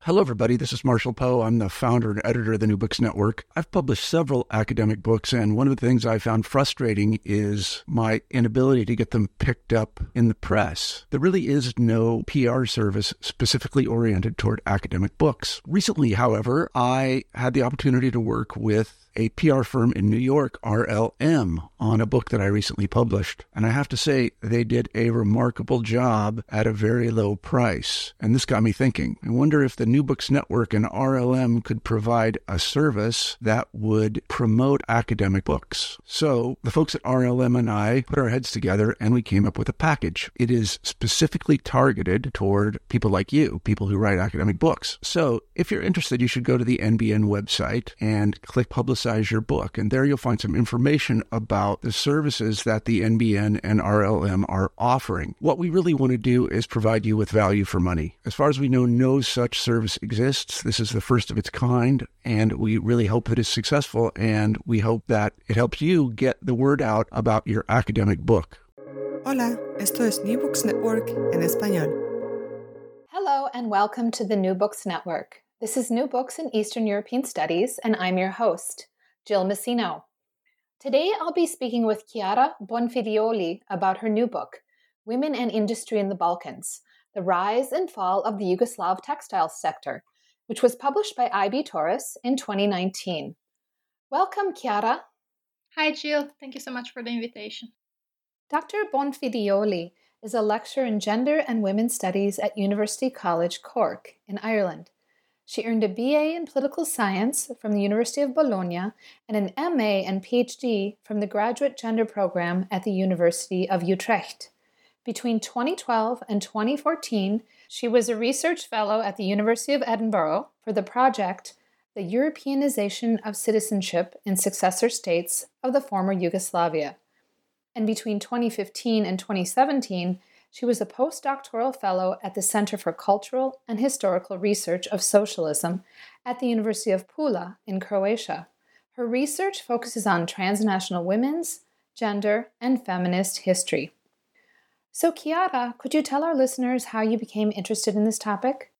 Hello, everybody. This is Marshall Poe. I'm the founder and editor of the New Books Network. I've published several academic books, and one of the things I found frustrating is my inability to get them picked up in the press. There really is no PR service specifically oriented toward academic books. Recently, however, I had the opportunity to work with a PR firm in New York, RLM, on a book that I recently published. And I have to say, they did a remarkable job at a very low price. And this got me thinking. I wonder if the New Books Network and RLM could provide a service that would promote academic books. So the folks at RLM and I put our heads together and we came up with a package. It is specifically targeted toward people like you, people who write academic books. So if you're interested, you should go to the NBN website and click Publicize Your Book. And there you'll find some information about the services that the NBN and RLM are offering. What we really want to do is provide you with value for money. As far as we know, no such service exists. This is the first of its kind, and we really hope that it's successful, and we hope that it helps you get the word out about your academic book. Hola, esto es New Books Network en español. Hello, and welcome to the New Books Network. This is New Books in Eastern European Studies, and I'm your host, Jill Messino. Today, I'll be speaking with Chiara Bonfiglioli about her new book, Women and Industry in the Balkans, The Rise and Fall of the Yugoslav Textile Sector, which was published by IB Tauris in 2019. Welcome, Chiara. Hi, Jill. Thank you so much for the invitation. Dr. Bonfiglioli is a lecturer in gender and women's studies at University College Cork in Ireland. She earned a BA in political science from the University of Bologna and an MA and PhD from the Graduate Gender Program at the University of Utrecht. Between 2012 and 2014, she was a research fellow at the University of Edinburgh for the project The Europeanization of Citizenship in Successor States of the Former Yugoslavia. And between 2015 and 2017, she was a postdoctoral fellow at the Center for Cultural and Historical Research of Socialism at the University of Pula in Croatia. Her research focuses on transnational women's, gender, and feminist history. So, Chiara, could you tell our listeners how you became interested in this topic?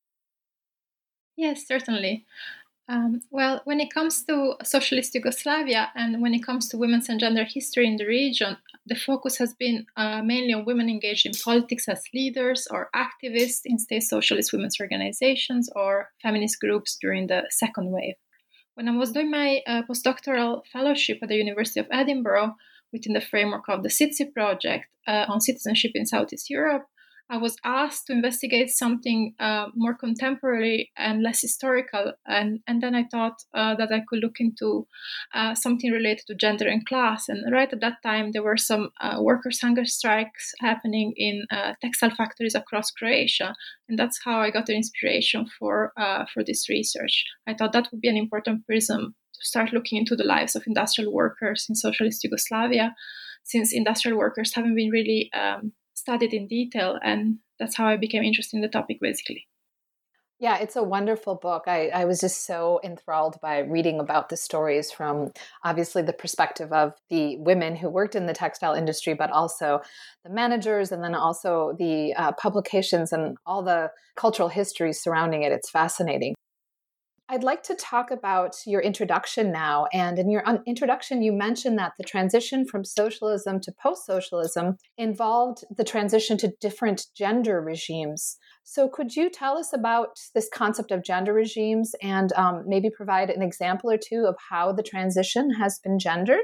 Yes, certainly. Well, when it comes to socialist Yugoslavia and when it comes to women's and gender history in the region, the focus has been mainly on women engaged in politics as leaders or activists in state socialist women's organizations or feminist groups during the second wave. When I was doing my postdoctoral fellowship at the University of Edinburgh within the framework of the CITSI project on citizenship in Southeast Europe, I was asked to investigate something more contemporary and less historical, and then I thought that I could look into something related to gender and class. And right at that time, there were some workers' hunger strikes happening in textile factories across Croatia, and that's how I got the inspiration for this research. I thought that would be an important prism to start looking into the lives of industrial workers in socialist Yugoslavia, since industrial workers haven't been really studied in detail, and that's how I became interested in the topic, basically. Yeah, it's a wonderful book. I was just so enthralled by reading about the stories from obviously the perspective of the women who worked in the textile industry, but also the managers and then also the publications and all the cultural history surrounding it. It's fascinating. I'd like to talk about your introduction now. And in your introduction, you mentioned that the transition from socialism to post-socialism involved the transition to different gender regimes. So could you tell us about this concept of gender regimes and maybe provide an example or two of how the transition has been gendered?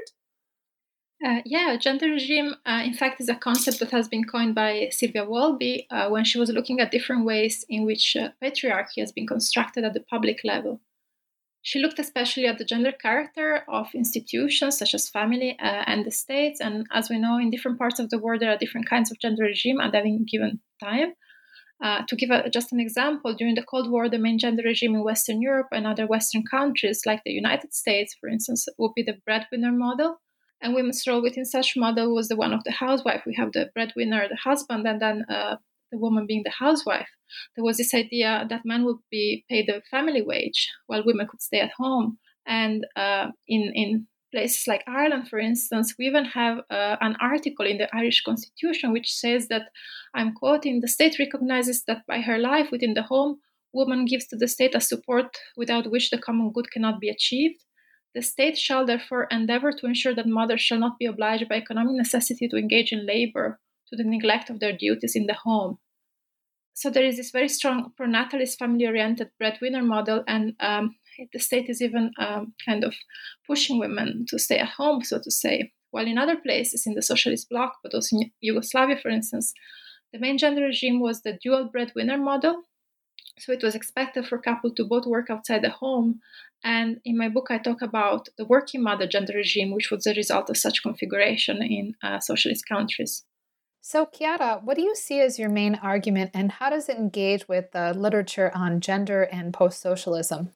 Gender regime, in fact, is a concept that has been coined by Sylvia Walby when she was looking at different ways in which patriarchy has been constructed at the public level. She looked especially at the gender character of institutions such as family and the states, and as we know, in different parts of the world, there are different kinds of gender regime at any given time. To give just an example, during the Cold War, the main gender regime in Western Europe and other Western countries, like the United States, for instance, would be the breadwinner model. And women's role within such model was the one of the housewife. We have the breadwinner, the husband, and then the woman being the housewife. There was this idea that men would be paid a family wage while women could stay at home. And in places like Ireland, for instance, we even have an article in the Irish Constitution which says that, I'm quoting, the state recognizes that by her life within the home, woman gives to the state a support without which the common good cannot be achieved. The state shall therefore endeavor to ensure that mothers shall not be obliged by economic necessity to engage in labor to the neglect of their duties in the home. So there is this very strong pronatalist, family-oriented breadwinner model, and the state is even kind of pushing women to stay at home, so to say. While in other places in the socialist bloc, but also in Yugoslavia, for instance, the main gender regime was the dual breadwinner model. So it was expected for couples to both work outside the home. And in my book, I talk about the working mother gender regime, which was the result of such configuration in socialist countries. So, Chiara, what do you see as your main argument, and how does it engage with the literature on gender and post-socialism?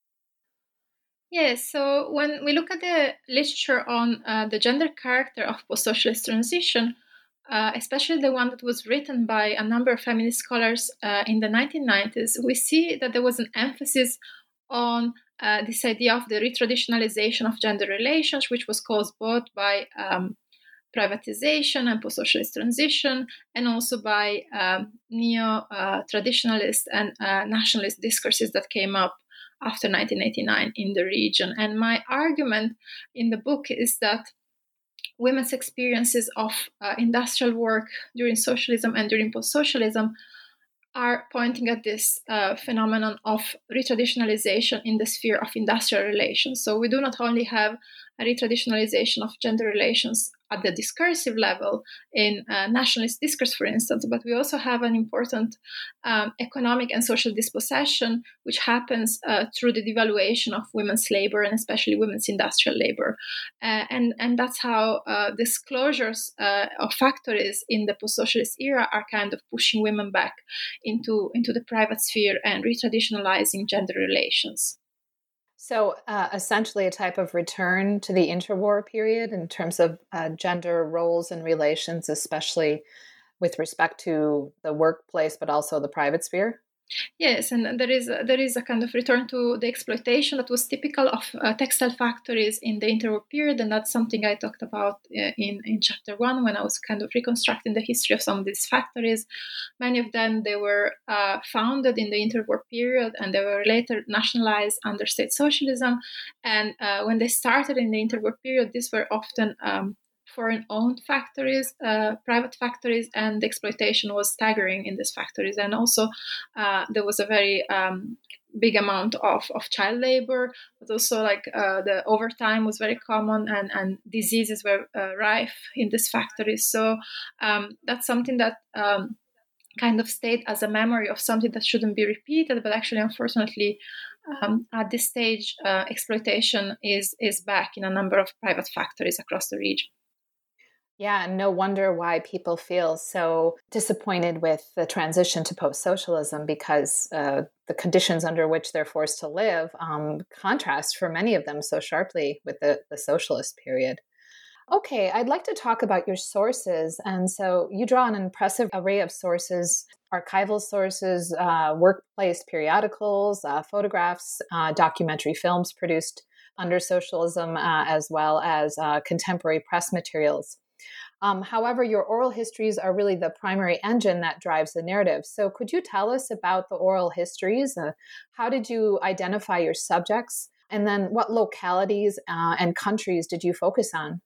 Yes, so when we look at the literature on the gender character of post-socialist transition, especially the one that was written by a number of feminist scholars in the 1990s, we see that there was an emphasis on this idea of the retraditionalization of gender relations, which was caused both by privatization and post-socialist transition, and also by neo-traditionalist and nationalist discourses that came up after 1989 in the region. And my argument in the book is that women's experiences of industrial work during socialism and during post-socialism are pointing at this phenomenon of retraditionalization in the sphere of industrial relations. So we do not only have a retraditionalization of gender relations at the discursive level in nationalist discourse, for instance, but we also have an important economic and social dispossession, which happens through the devaluation of women's labor and especially women's industrial labor. And that's how these closures of factories in the post-socialist era are kind of pushing women back into the private sphere and retraditionalizing gender relations. So essentially a type of return to the interwar period in terms of gender roles and relations, especially with respect to the workplace, but also the private sphere? Yes, and there is a kind of return to the exploitation that was typical of textile factories in the interwar period, and that's something I talked about in chapter 1 when I was kind of reconstructing the history of some of these factories. Many of them, they were founded in the interwar period, and they were later nationalized under state socialism. And when they started in the interwar period, these were often foreign-owned factories, private factories, and the exploitation was staggering in these factories. And also there was a very big amount of child labor, but also like the overtime was very common, and diseases were rife in these factories. So that's something that kind of stayed as a memory of something that shouldn't be repeated, but actually, unfortunately, at this stage, exploitation is back in a number of private factories across the region. Yeah, and no wonder why people feel so disappointed with the transition to post-socialism, because the conditions under which they're forced to live contrast for many of them so sharply with the socialist period. Okay, I'd like to talk about your sources. And so you draw an impressive array of sources: archival sources, workplace periodicals, photographs, documentary films produced under socialism, as well as contemporary press materials. However, your oral histories are really the primary engine that drives the narrative. So could you tell us about the oral histories? How did you identify your subjects? And then what localities and countries did you focus on?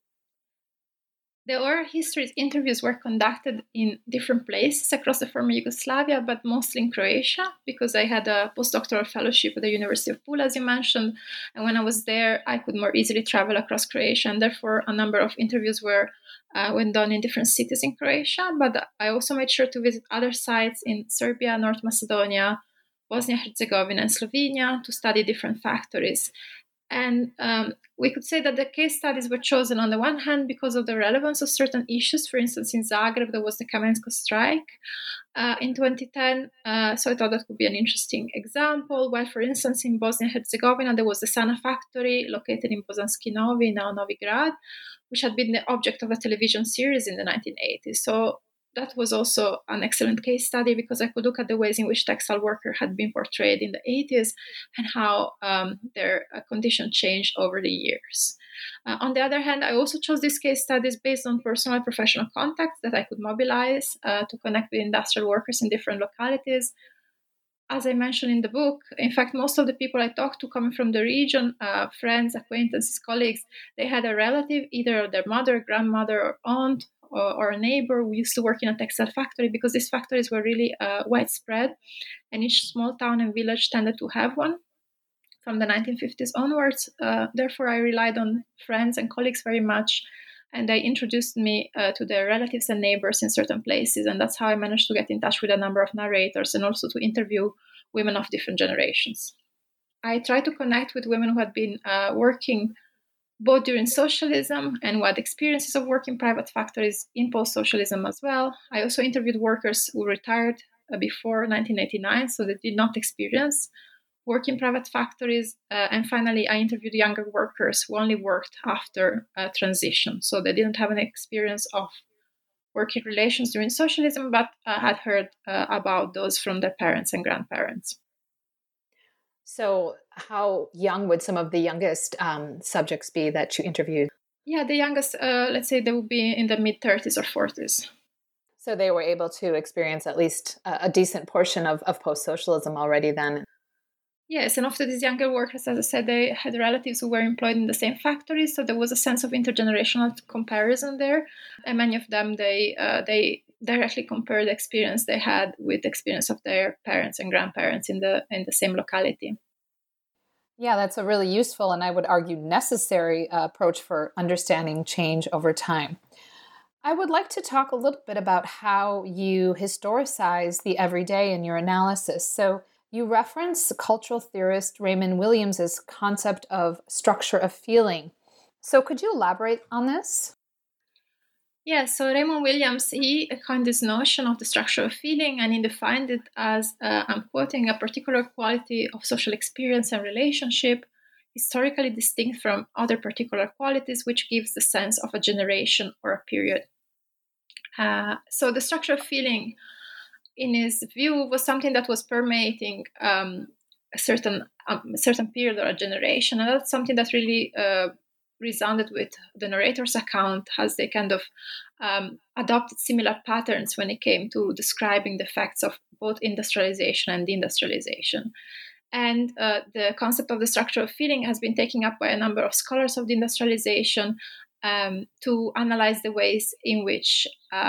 The oral histories interviews were conducted in different places across the former Yugoslavia, but mostly in Croatia, because I had a postdoctoral fellowship at the University of Pula, as you mentioned. And when I was there, I could more easily travel across Croatia, and therefore a number of interviews were done in different cities in Croatia. But I also made sure to visit other sites in Serbia, North Macedonia, Bosnia-Herzegovina, and Slovenia to study different factories. And we could say that the case studies were chosen on the one hand because of the relevance of certain issues. For instance, in Zagreb, there was the Kamensko strike in 2010. So I thought that would be an interesting example. While, for instance, in Bosnia-Herzegovina, there was the Sana factory located in Bosanski Novi, now Novi Grad, which had been the object of a television series in the 1980s. So that was also an excellent case study because I could look at the ways in which textile workers had been portrayed in the 80s and how their condition changed over the years. On the other hand, I also chose these case studies based on personal and professional contacts that I could mobilize to connect with industrial workers in different localities. as I mentioned in the book, in fact, most of the people I talked to coming from the region, friends, acquaintances, colleagues, they had a relative, either their mother, grandmother, or aunt, or a neighbor who used to work in a textile factory, because these factories were really widespread, and each small town and village tended to have one from the 1950s onwards. Therefore, I relied on friends and colleagues very much, and they introduced me to their relatives and neighbors in certain places, and that's how I managed to get in touch with a number of narrators and also to interview women of different generations. I tried to connect with women who had been working both during socialism and who had experiences of working in private factories in post-socialism as well. I also interviewed workers who retired before 1989, so they did not experience work in private factories. And finally, I interviewed younger workers who only worked after transition. So they didn't have an experience of working relations during socialism, but had heard about those from their parents and grandparents. So how young would some of the youngest subjects be that you interviewed? Yeah, the youngest, let's say they would be in the mid-30s or 40s. So they were able to experience at least a decent portion of post-socialism already then. Yes, and often these younger workers, as I said, they had relatives who were employed in the same factories, so there was a sense of intergenerational comparison there. And many of them, they directly compared the experience they had with the experience of their parents and grandparents in the same locality. Yeah, that's a really useful and I would argue necessary approach for understanding change over time. I would like to talk a little bit about how you historicize the everyday in your analysis. So you reference cultural theorist Raymond Williams's concept of structure of feeling. So could you elaborate on this? Yeah, so Raymond Williams, he coined this notion of the structure of feeling, and he defined it as, I'm quoting, a particular quality of social experience and relationship, historically distinct from other particular qualities, which gives the sense of a generation or a period. So the structure of feeling, in his view, was something that was permeating a certain period or a generation, and that's something that really resounded with the narrator's account, as they kind of adopted similar patterns when it came to describing the effects of both industrialization and deindustrialization. And the concept of the structure of feeling has been taken up by a number of scholars of deindustrialization to analyze the ways in which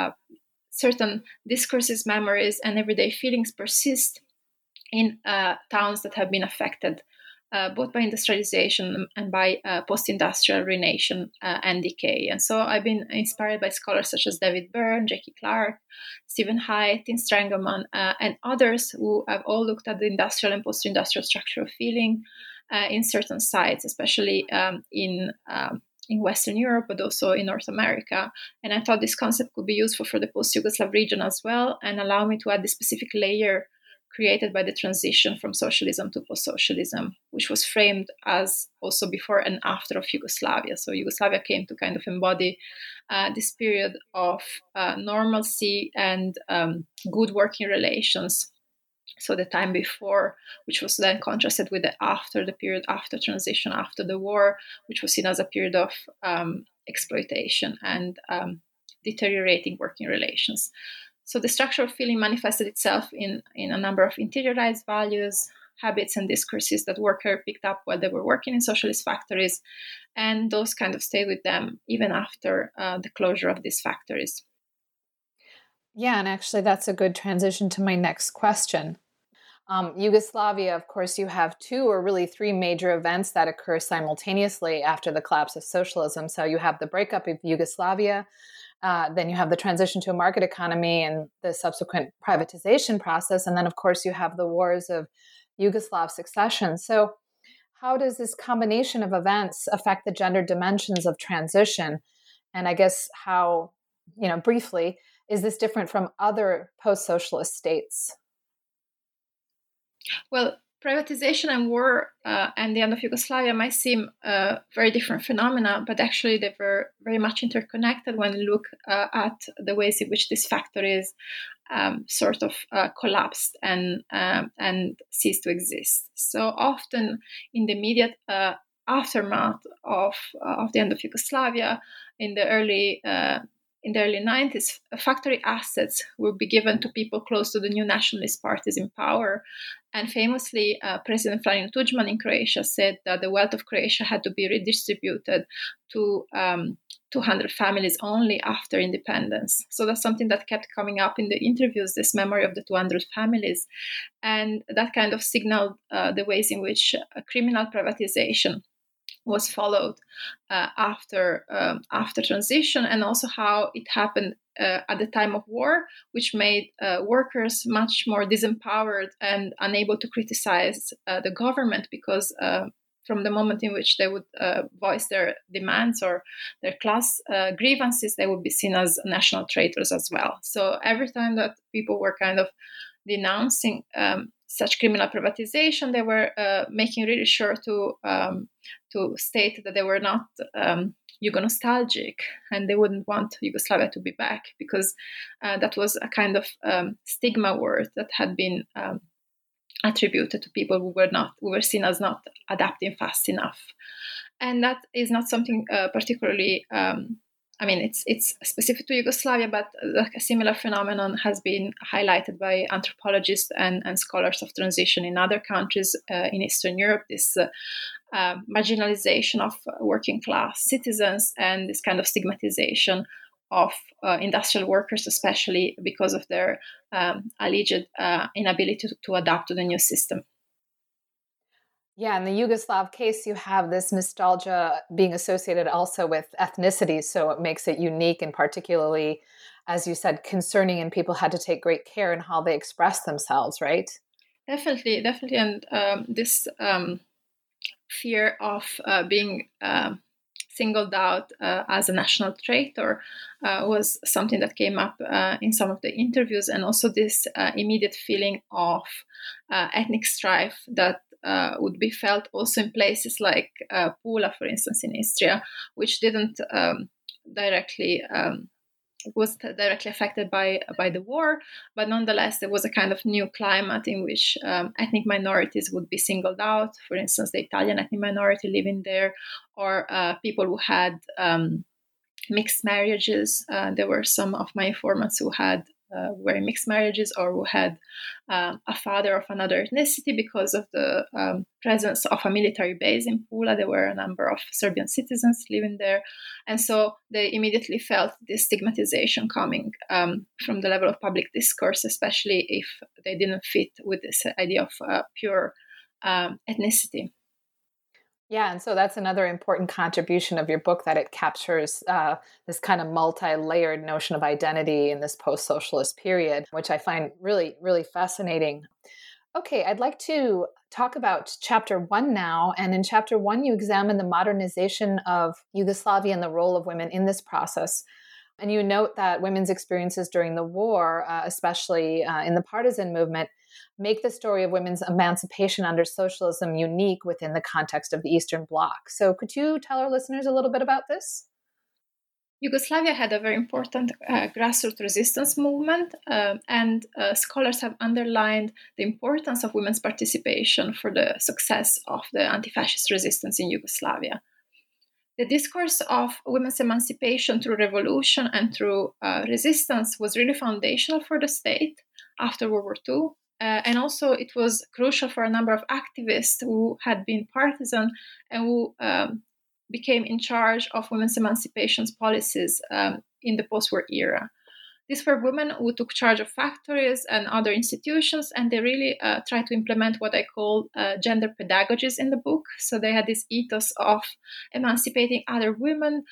certain discourses, memories, and everyday feelings persist in towns that have been affected both by industrialization and by post-industrial renation and decay. And so I've been inspired by scholars such as David Byrne, Jackie Clark, Stephen Haidt, Tim Strangelman, and others who have all looked at the industrial and post-industrial structure of feeling in certain sites, especially in Western Europe, but also in North America. And I thought this concept could be useful for the post-Yugoslav region as well, and allow me to add this specific layer created by the transition from socialism to post-socialism, which was framed as also before and after of Yugoslavia. So Yugoslavia came to kind of embody this period of normalcy and good working relations. So the time before, which was then contrasted with the period after transition, after the war, which was seen as a period of exploitation and deteriorating working relations. So the structure of feeling manifested itself in a number of interiorized values, habits, and discourses that workers picked up while they were working in socialist factories, and those kind of stayed with them even after the closure of these factories. Yeah, and actually that's a good transition to my next question. Yugoslavia, of course, you have two or really three major events that occur simultaneously after the collapse of socialism. So you have the breakup of Yugoslavia, then you have the transition to a market economy and the subsequent privatization process. And then, of course, you have the wars of Yugoslav succession. So how does this combination of events affect the gender dimensions of transition? And I guess how, briefly, is this different from other post-socialist states? Well, privatization and war and the end of Yugoslavia might seem very different phenomena, but actually they were very much interconnected when you look at the ways in which these factories sort of collapsed and ceased to exist. So often in the immediate aftermath of the end of Yugoslavia, in the early in the early 90s, factory assets will be given to people close to the new nationalist parties in power. And famously, President Franjo Tudjman in Croatia said that the wealth of Croatia had to be redistributed to 200 families only after independence. So that's something that kept coming up in the interviews, this memory of the 200 families. And that kind of signaled the ways in which criminal privatization was followed after transition, and also how it happened at the time of war, which made workers much more disempowered and unable to criticize the government, because from the moment in which they would voice their demands or their class grievances, they would be seen as national traitors as well. So every time that people were kind of denouncing such criminal privatization, they were making really sure to state that they were not Yugo-nostalgic, and they wouldn't want Yugoslavia to be back, because that was a kind of stigma word that had been attributed to people who were seen as not adapting fast enough. And that is not something particularly it's specific to Yugoslavia, but a similar phenomenon has been highlighted by anthropologists and scholars of transition in other countries in Eastern Europe, this marginalization of working class citizens and this kind of stigmatization of industrial workers, especially because of their alleged inability to adapt to the new system. Yeah, in the Yugoslav case, you have this nostalgia being associated also with ethnicity, so it makes it unique and particularly, as you said, concerning, and people had to take great care in how they express themselves, right? Definitely. And this fear of being singled out as a national traitor was something that came up in some of the interviews, and also this immediate feeling of ethnic strife that would be felt also in places like Pula, for instance, in Istria, which didn't was directly affected by the war, but nonetheless there was a kind of new climate in which ethnic minorities would be singled out. For instance, the Italian ethnic minority living there, or people who had mixed marriages. There were some of my informants who were in mixed marriages, or who had a father of another ethnicity because of the presence of a military base in Pula. There were a number of Serbian citizens living there. And so they immediately felt this stigmatization coming from the level of public discourse, especially if they didn't fit with this idea of pure ethnicity. Yeah, and so that's another important contribution of your book, that it captures this kind of multi-layered notion of identity in this post-socialist period, which I find really, really fascinating. Okay, I'd like to talk about Chapter 1 now. And in Chapter 1, you examine the modernization of Yugoslavia and the role of women in this process. And you note that women's experiences during the war, especially in the partisan movement, make the story of women's emancipation under socialism unique within the context of the Eastern Bloc. So could you tell our listeners a little bit about this? Yugoslavia had a very important grassroots resistance movement, and scholars have underlined the importance of women's participation for the success of the anti-fascist resistance in Yugoslavia. The discourse of women's emancipation through revolution and through resistance was really foundational for the state after World War II. And also it was crucial for a number of activists who had been partisan and who became in charge of women's emancipation policies in the post-war era. These were women who took charge of factories and other institutions, and they really tried to implement what I call gender pedagogies in the book. So they had this ethos of emancipating other women,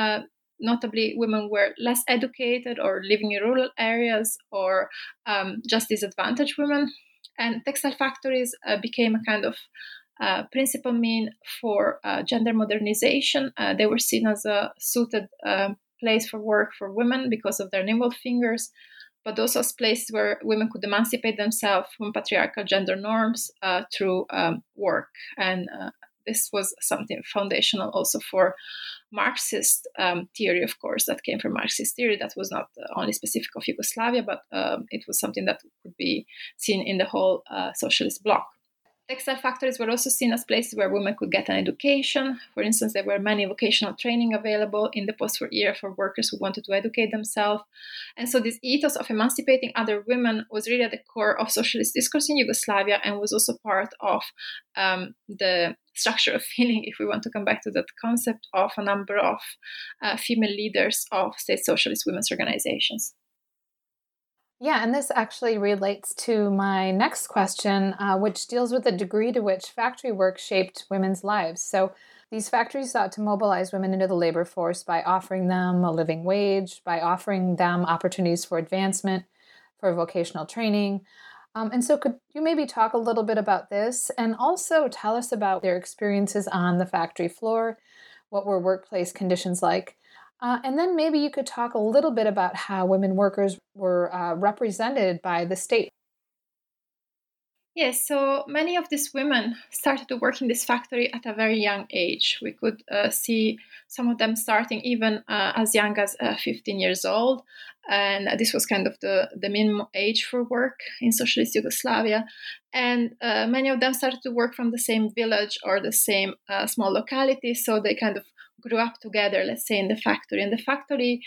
notably women who were less educated or living in rural areas, or just disadvantaged women. And textile factories became a kind of principal mean for gender modernization. They were seen as a suited place for work for women because of their nimble fingers, but also as places where women could emancipate themselves from patriarchal gender norms through work. And this was something foundational also for Marxist theory, of course, that came from Marxist theory. That was not only specific of Yugoslavia, but it was something that could be seen in the whole socialist bloc. Textile factories were also seen as places where women could get an education. For instance, there were many vocational training available in the post-war era for workers who wanted to educate themselves. And so this ethos of emancipating other women was really at the core of socialist discourse in Yugoslavia, and was also part of the structure of feeling, if we want to come back to that concept, of a number of female leaders of state socialist women's organizations. Yeah, and this actually relates to my next question, which deals with the degree to which factory work shaped women's lives. So these factories sought to mobilize women into the labor force by offering them a living wage, by offering them opportunities for advancement, for vocational training. And so could you maybe talk a little bit about this, and also tell us about their experiences on the factory floor? What were workplace conditions like? And then maybe you could talk a little bit about how women workers were represented by the state. Yes, so many of these women started to work in this factory at a very young age. We could see some of them starting even as young as 15 years old. And this was kind of the minimum age for work in socialist Yugoslavia. And many of them started to work from the same village or the same small locality. So they kind of grew up together, let's say, in the factory. And the factory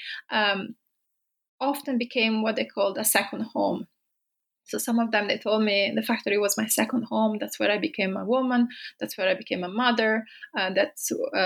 often became what they called a second home. So some of them, they told me the factory was my second home. That's where I became a woman. That's where I became a mother. That's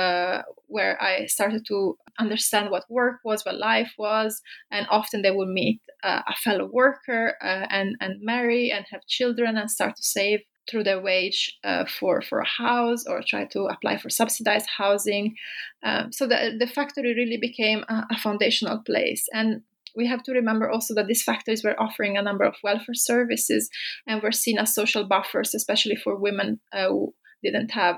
where I started to understand what work was, what life was. And often they would meet a fellow worker and marry and have children and start to save through their wage for a house, or try to apply for subsidized housing. So the factory really became a foundational place. And we have to remember also that these factories were offering a number of welfare services and were seen as social buffers, especially for women who didn't have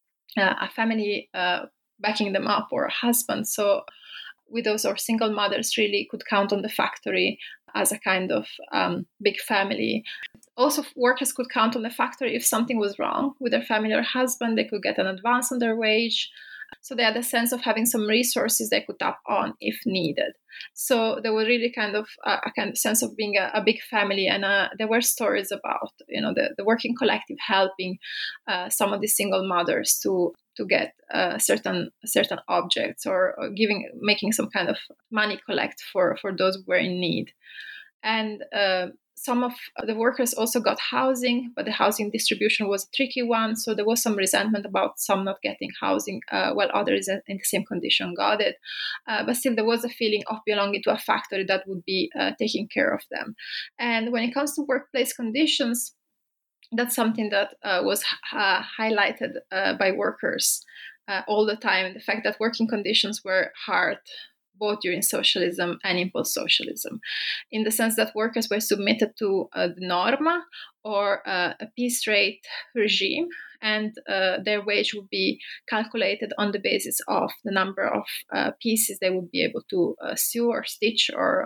a family backing them up, or a husband. So widows or single mothers really could count on the factory as a kind of big family. Also, workers could count on the factory if something was wrong with their family or husband. They could get an advance on their wage. So they had a sense of having some resources they could tap on if needed. So there was really kind of a kind of sense of being a big family. And there were stories about, the working collective helping some of the single mothers to get certain objects, or making some kind of money collect for those who were in need. And some of the workers also got housing, but the housing distribution was a tricky one. So there was some resentment about some not getting housing, while others in the same condition got it. But still, there was a feeling of belonging to a factory that would be taking care of them. And when it comes to workplace conditions, that's something that was highlighted by workers all the time. The fact that working conditions were hard, both during socialism and in post-socialism, in the sense that workers were submitted to the norma, or a piece rate regime, and their wage would be calculated on the basis of the number of pieces they would be able to sew or stitch or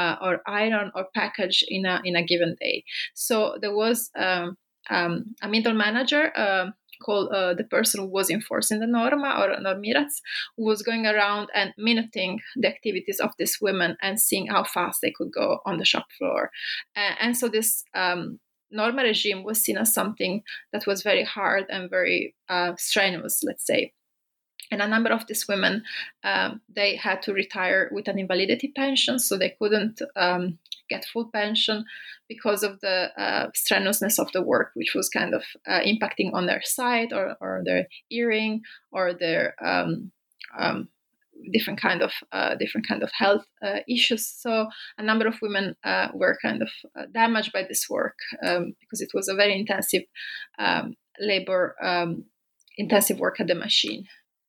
iron or package in a given day. So there was a middle manager called the person who was enforcing the norma, or normirac, who was going around and minuting the activities of these women and seeing how fast they could go on the shop floor. And so this norma regime was seen as something that was very hard and very strenuous, let's say. And a number of these women, they had to retire with an invalidity pension, so they couldn't get full pension because of the strenuousness of the work, which was kind of impacting on their sight, or their hearing, or their different kind of health issues. So a number of women were kind of damaged by this work because it was a very intensive labor, intensive work at the machine.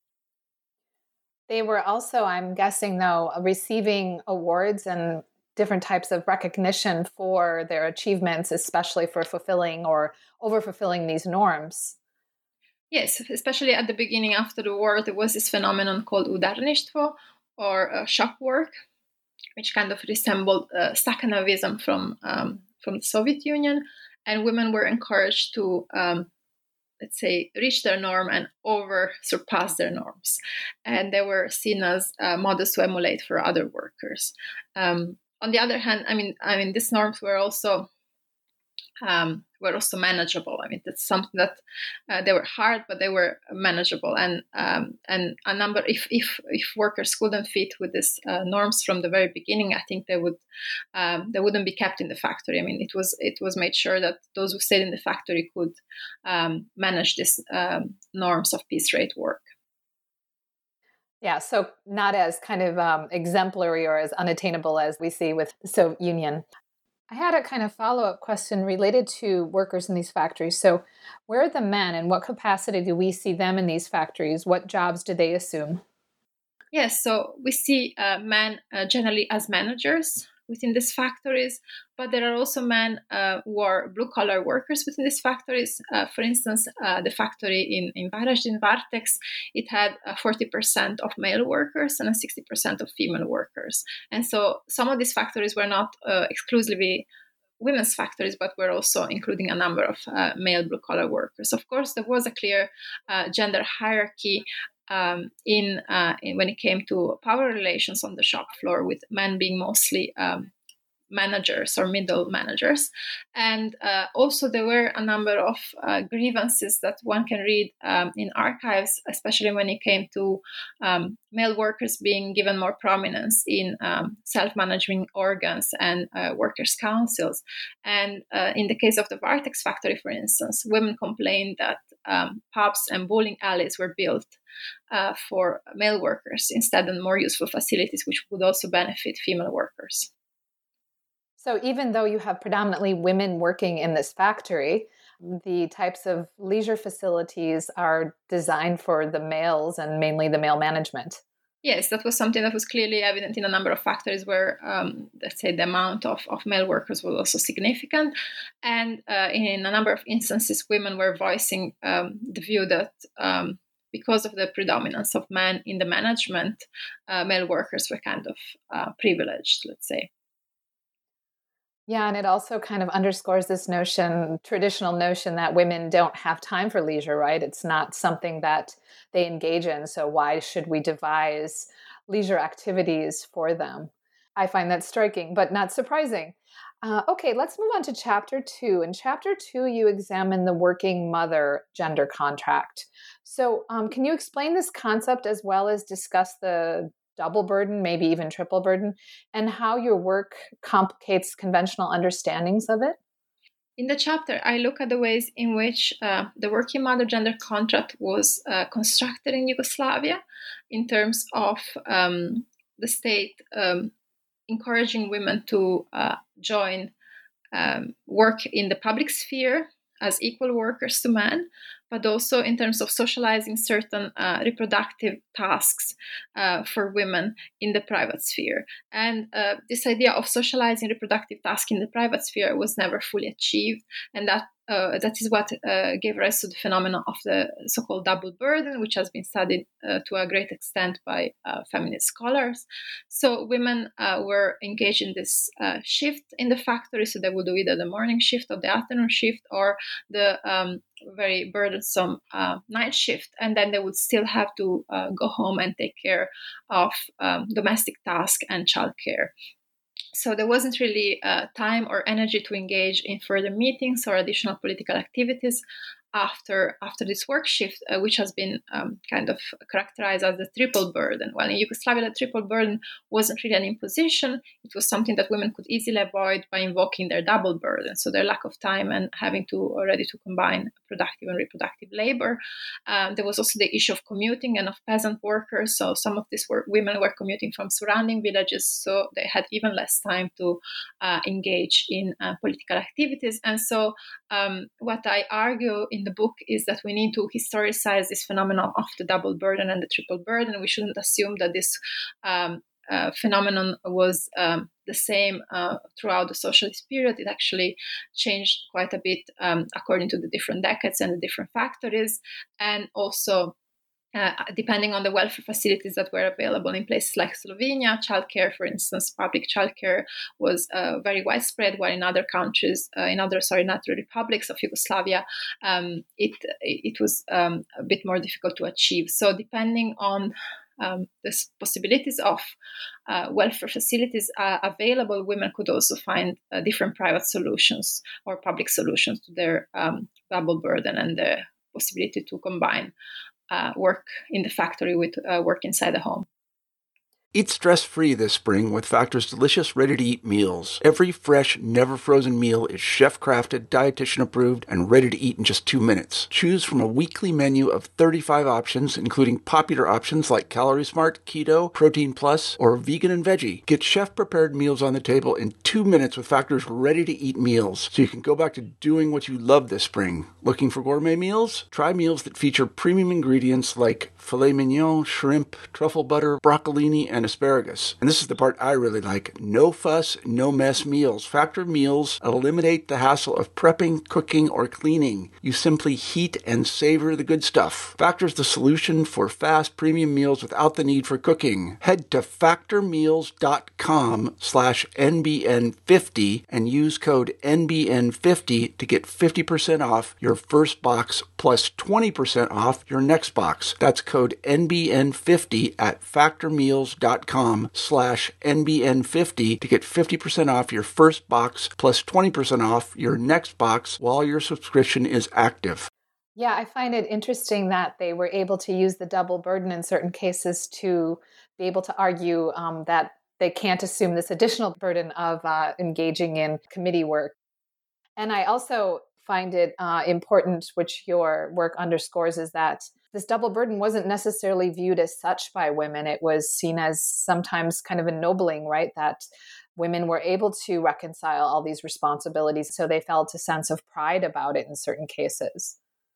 They were also, I'm guessing, though, receiving awards and different types of recognition for their achievements, especially for fulfilling or over-fulfilling these norms. Yes, especially at the beginning after the war, there was this phenomenon called udarništvo, or shop work, which kind of resembled Stakhanovism from the Soviet Union. And women were encouraged to let's say, reach their norm and surpass their norms. And they were seen as models to emulate for other workers. On the other hand, I mean, these norms were also were also manageable. I mean, that's something that they were hard, but they were manageable. And a number, if workers couldn't fit with these norms from the very beginning, I think they wouldn't be kept in the factory. I mean, it was made sure that those who stayed in the factory could manage these norms of piece rate work. Yeah, so not as kind of exemplary or as unattainable as we see with the Soviet Union. I had a kind of follow-up question related to workers in these factories. So where are the men? In what capacity do we see them in these factories? What jobs do they assume? Yes, so we see men generally as managers within these factories, but there are also men who are blue-collar workers within these factories. For instance, the factory in Varaždin, in Varteks, it had 40% of male workers and 60% of female workers. And so some of these factories were not exclusively women's factories, but were also including a number of male blue-collar workers. Of course, there was a clear gender hierarchy in when it came to power relations on the shop floor, with men being mostly managers or middle managers. And also there were a number of grievances that one can read in archives, especially when it came to male workers being given more prominence in self-managing organs and workers' councils. And in the case of the Varteks factory, for instance, women complained that pubs and bowling alleys were built for male workers instead of more useful facilities, which would also benefit female workers. So even though you have predominantly women working in this factory, the types of leisure facilities are designed for the males and mainly the male management. Yes, that was something that was clearly evident in a number of factories where, let's say, the amount of male workers was also significant. And in a number of instances, women were voicing the view that because of the predominance of men in the management, male workers were kind of privileged, let's say. Yeah, and it also kind of underscores this traditional notion that women don't have time for leisure, right? It's not something that they engage in. So why should we devise leisure activities for them? I find that striking, but not surprising. Okay, let's move on to Chapter 2. In Chapter 2, you examine the working mother gender contract. So can you explain this concept as well as discuss the double burden, maybe even triple burden, and how your work complicates conventional understandings of it? In the chapter, I look at the ways in which the working mother gender contract was constructed in Yugoslavia in terms of the state encouraging women to join work in the public sphere as equal workers to men, but also in terms of socializing certain reproductive tasks for women in the private sphere. And this idea of socializing reproductive tasks in the private sphere was never fully achieved, and that is what gave rise to the phenomenon of the so-called double burden, which has been studied to a great extent by feminist scholars. So women were engaged in this shift in the factory, so they would do either the morning shift or the afternoon shift or the very burdensome night shift, and then they would still have to go home and take care of domestic tasks and childcare. So there wasn't really time or energy to engage in further meetings or additional political activities after this work shift, which has been kind of characterized as the triple burden. While in Yugoslavia, the triple burden wasn't really an imposition. It was something that women could easily avoid by invoking their double burden, so their lack of time and having to combine productive and reproductive labor. There was also the issue of commuting and of peasant workers. So some of these women were commuting from surrounding villages, so they had even less time to engage in political activities. And so what I argue in the book is that we need to historicize this phenomenon of the double burden and the triple burden. We shouldn't assume that this phenomenon was the same throughout the socialist period. It actually changed quite a bit according to the different decades and the different factories, and also depending on the welfare facilities that were available in places like Slovenia. Childcare, for instance, public childcare was very widespread, while in other countries, in other republics of Yugoslavia, it was a bit more difficult to achieve. So depending on the possibilities of welfare facilities available, women could also find different private solutions or public solutions to their double burden and the possibility to combine work in the factory with work inside the home. Eat stress-free this spring with Factor's delicious, ready-to-eat meals. Every fresh, never-frozen meal is chef-crafted, dietitian-approved, and ready to eat in just 2 minutes. Choose from a weekly menu of 35 options, including popular options like Calorie Smart, Keto, Protein Plus, or Vegan and Veggie. Get chef-prepared meals on the table in 2 minutes with Factor's ready-to-eat meals, so you can go back to doing what you love this spring. Looking for gourmet meals? Try meals that feature premium ingredients like filet mignon, shrimp, truffle butter, broccolini, and asparagus. And this is the part I really like. No fuss, no mess meals. Factor meals eliminate the hassle of prepping, cooking, or cleaning. You simply heat and savor the good stuff. Factor's the solution for fast premium meals without the need for cooking. Head to factormeals.com/NBN50 and use code NBN50 to get 50% off your first box plus 20% off your next box. That's code NBN50 at factormeals.com/NBN50 to get 50% off your first box plus 20% off your next box while your subscription is active. Yeah, I find it interesting that they were able to use the double burden in certain cases to be able to argue that they can't assume this additional burden of engaging in committee work. And I also find it important, which your work underscores, is that this double burden wasn't necessarily viewed as such by women. It was seen as sometimes kind of ennobling, right? That women were able to reconcile all these responsibilities, so they felt a sense of pride about it in certain cases.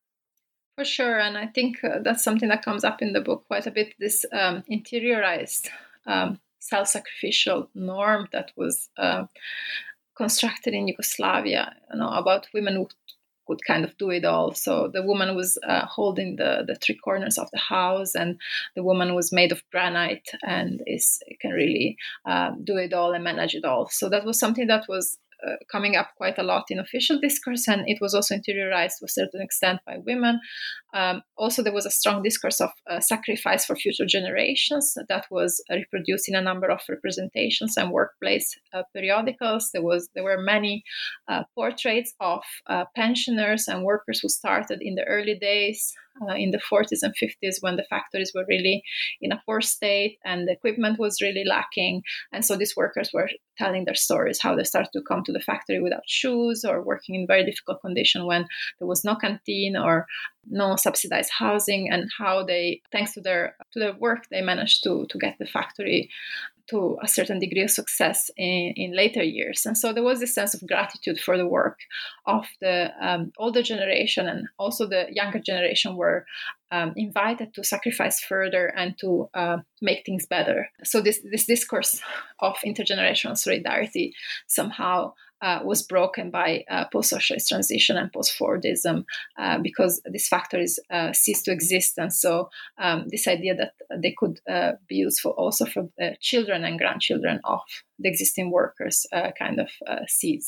For sure, and I think that's something that comes up in the book quite a bit, this interiorized self-sacrificial norm that was constructed in Yugoslavia, about women who could kind of do it all. So the woman was holding the three corners of the house, and the woman was made of granite and can really do it all and manage it all. So that was something that was coming up quite a lot in official discourse, and it was also interiorized to a certain extent by women. Also, there was a strong discourse of sacrifice for future generations that was reproduced in a number of representations and workplace periodicals. There were many portraits of pensioners and workers who started in the early days, in the 40s and 50s, when the factories were really in a poor state and the equipment was really lacking. And so these workers were telling their stories, how they started to come to the factory without shoes or working in very difficult conditions when there was no canteen or no subsidized housing, and how they, thanks to their work, they managed to get the factory to a certain degree of success in later years. And so there was this sense of gratitude for the work of the older generation, and also the younger generation were invited to sacrifice further and to make things better. So this discourse of intergenerational solidarity somehow was broken by post-socialist transition and post-Fordism, because these factories ceased to exist. And so this idea that they could be useful also for children and grandchildren of the existing workers kind of ceased.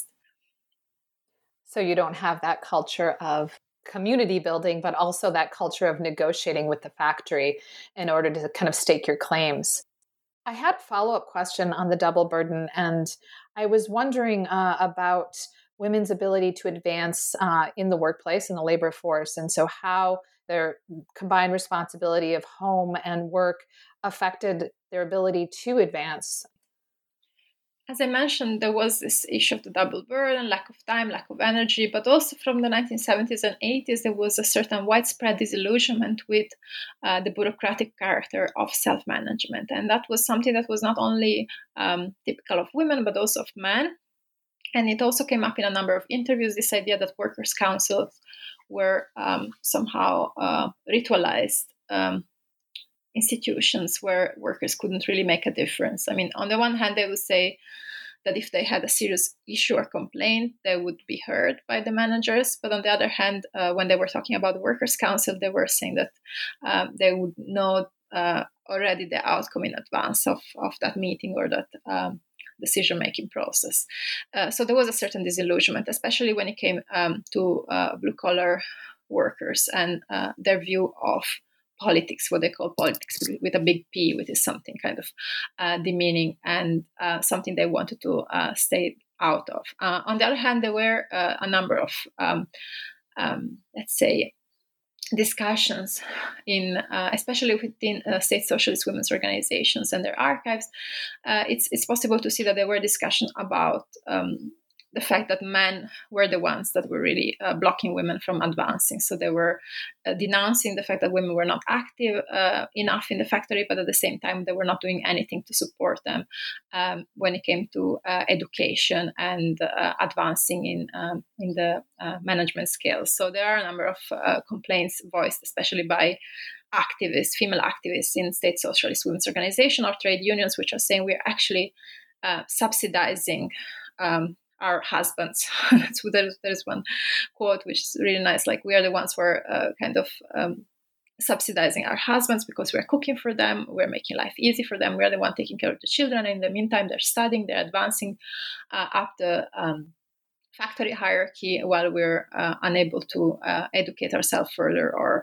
So you don't have that culture of community building, but also that culture of negotiating with the factory in order to kind of stake your claims. I had a follow-up question on the double burden, and I was wondering about women's ability to advance in the workplace, in the labor force, and so how their combined responsibility of home and work affected their ability to advance. As I mentioned, there was this issue of the double burden, lack of time, lack of energy, but also from the 1970s and 80s, there was a certain widespread disillusionment with the bureaucratic character of self-management. And that was something that was not only typical of women, but also of men. And it also came up in a number of interviews, this idea that workers' councils were somehow ritualized institutions where workers couldn't really make a difference. I mean, on the one hand, they would say that if they had a serious issue or complaint, they would be heard by the managers. But on the other hand, when they were talking about the workers' council, they were saying that they would know already the outcome in advance of that meeting or that decision-making process. So there was a certain disillusionment, especially when it came to blue-collar workers and their view of politics, what they call politics with a big P, which is something kind of demeaning and something they wanted to stay out of. On the other hand, there were a number of, let's say, discussions in, especially within state socialist women's organizations and their archives. It's possible to see that there were discussions about the fact that men were the ones that were really blocking women from advancing. So they were denouncing the fact that women were not active enough in the factory, but at the same time, they were not doing anything to support them when it came to education and advancing in the management skills. So there are a number of complaints voiced, especially by activists, female activists in state socialist women's organizations or trade unions, which are saying we're actually subsidizing our husbands. There's one quote which is really nice, like, we are the ones who are kind of subsidizing our husbands because we're cooking for them, we're making life easy for them, we're the one taking care of the children, and in the meantime they're studying, they're advancing up the factory hierarchy while we're unable to educate ourselves further or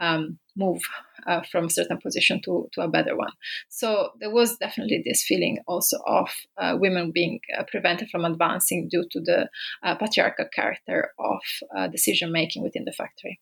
move from a certain position to a better one. So there was definitely this feeling also of women being prevented from advancing due to the patriarchal character of decision-making within the factory.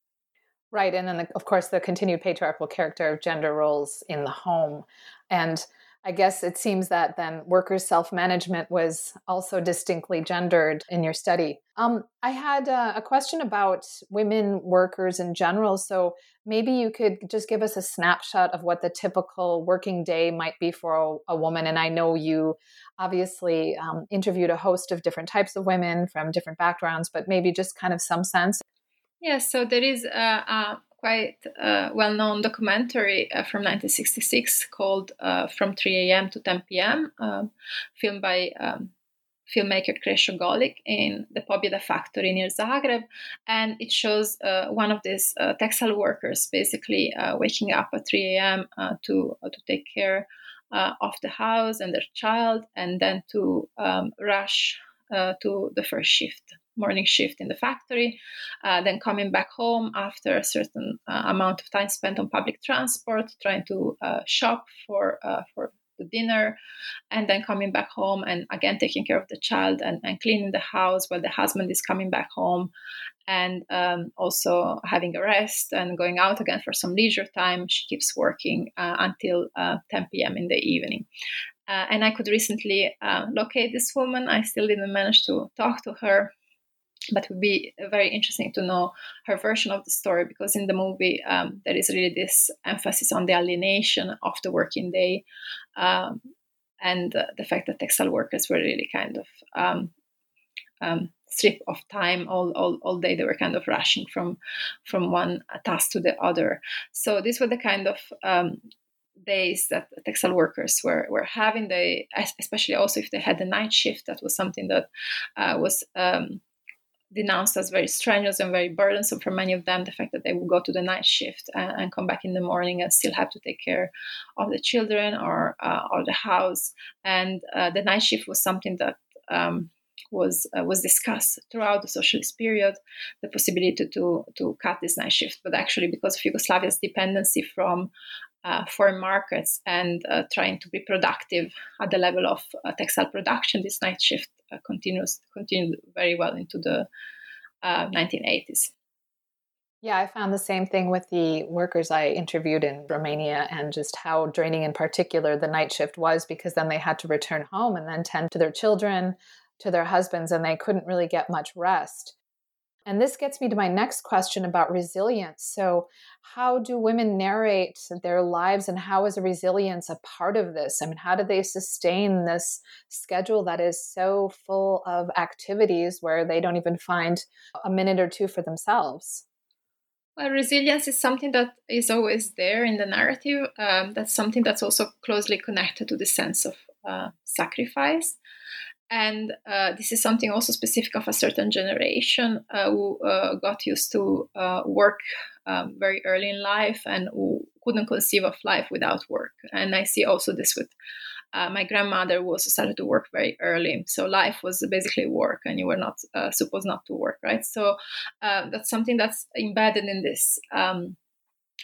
Right, and then, of course, the continued patriarchal character of gender roles in the home. And I guess it seems that then workers' self-management was also distinctly gendered in your study. I had a question about women workers in general. So maybe you could just give us a snapshot of what the typical working day might be for a woman. And I know you obviously interviewed a host of different types of women from different backgrounds, but maybe just kind of some sense. Yes, so there is a quite well-known documentary from 1966 called From 3 a.m. to 10 p.m., filmed by filmmaker Krešo Golik in the Pobjeda factory near Zagreb. And it shows one of these textile workers basically waking up at 3 a.m. To take care of the house and their child, and then to rush to the first morning shift in the factory, then coming back home after a certain amount of time spent on public transport, trying to shop for the dinner, and then coming back home and again taking care of the child and cleaning the house while the husband is coming back home, and also having a rest and going out again for some leisure time. She keeps working until 10 p.m. in the evening. And I could recently locate this woman. I still didn't manage to talk to her, but it would be very interesting to know her version of the story, because in the movie there is really this emphasis on the alienation of the working day and the fact that textile workers were really kind of stripped of time all day. They were kind of rushing from one task to the other. So these were the kind of days that textile workers were having. They, especially also if they had the night shift, that was something that was denounced as very strenuous and very burdensome for many of them, the fact that they would go to the night shift and come back in the morning and still have to take care of the children or the house. And the night shift was something that was discussed throughout the socialist period, the possibility to cut this night shift. But actually, because of Yugoslavia's dependency from foreign markets and trying to be productive at the level of textile production, this night shift continued very well into the 1980s. Yeah, I found the same thing with the workers I interviewed in Romania, and just how draining in particular the night shift was, because then they had to return home and then tend to their children, to their husbands, and they couldn't really get much rest. And this gets me to my next question about resilience. So how do women narrate their lives, and how is resilience a part of this? I mean, how do they sustain this schedule that is so full of activities where they don't even find a minute or two for themselves? Well, resilience is something that is always there in the narrative. That's something that's also closely connected to the sense of sacrifice. And this is something also specific of a certain generation who got used to work very early in life and who couldn't conceive of life without work. And I see also this with my grandmother, who also started to work very early. So life was basically work, and you were not supposed not to work, right? So that's something that's embedded in this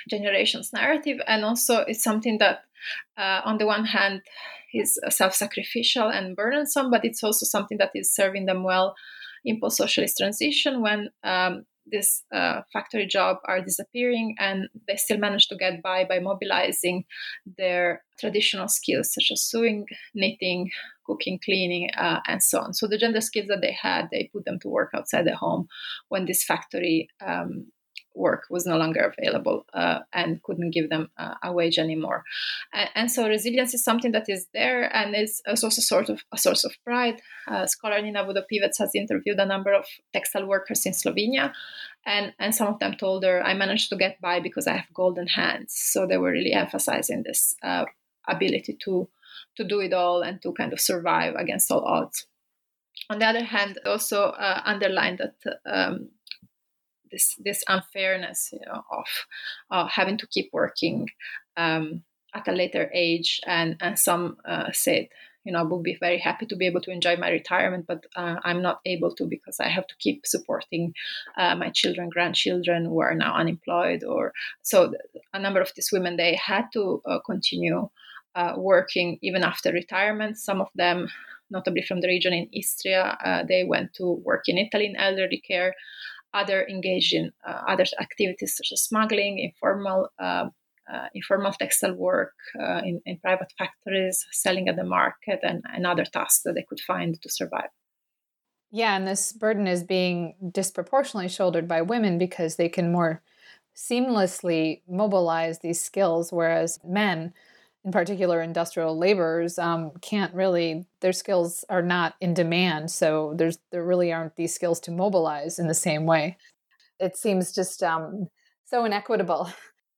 generation's narrative. And also it's something that on the one hand is self-sacrificial and burdensome, but it's also something that is serving them well in post-socialist transition when this factory job are disappearing, and they still manage to get by mobilizing their traditional skills such as sewing, knitting, cooking, cleaning, and so on. So the gender skills that they had, they put them to work outside the home when this factory work was no longer available and couldn't give them a wage anymore. And so resilience is something that is there and is also sort of a source of pride. Scholar Nina Vodopivec has interviewed a number of textile workers in Slovenia, and some of them told her, I managed to get by because I have golden hands. So they were really emphasizing this ability to do it all and to kind of survive against all odds. On the other hand, also underlined that this unfairness, of having to keep working at a later age, and some said, I would be very happy to be able to enjoy my retirement, but I'm not able to because I have to keep supporting my children, grandchildren who are now unemployed. Or so a number of these women, they had to continue working even after retirement. Some of them, notably from the region in Istria, they went to work in Italy in elderly care. Other engaged in other activities such as smuggling, informal textile work in private factories, selling at the market, and other tasks that they could find to survive. Yeah, and this burden is being disproportionately shouldered by women because they can more seamlessly mobilize these skills, whereas men, in particular industrial laborers, can't really, their skills are not in demand. So there really aren't these skills to mobilize in the same way. It seems just so inequitable.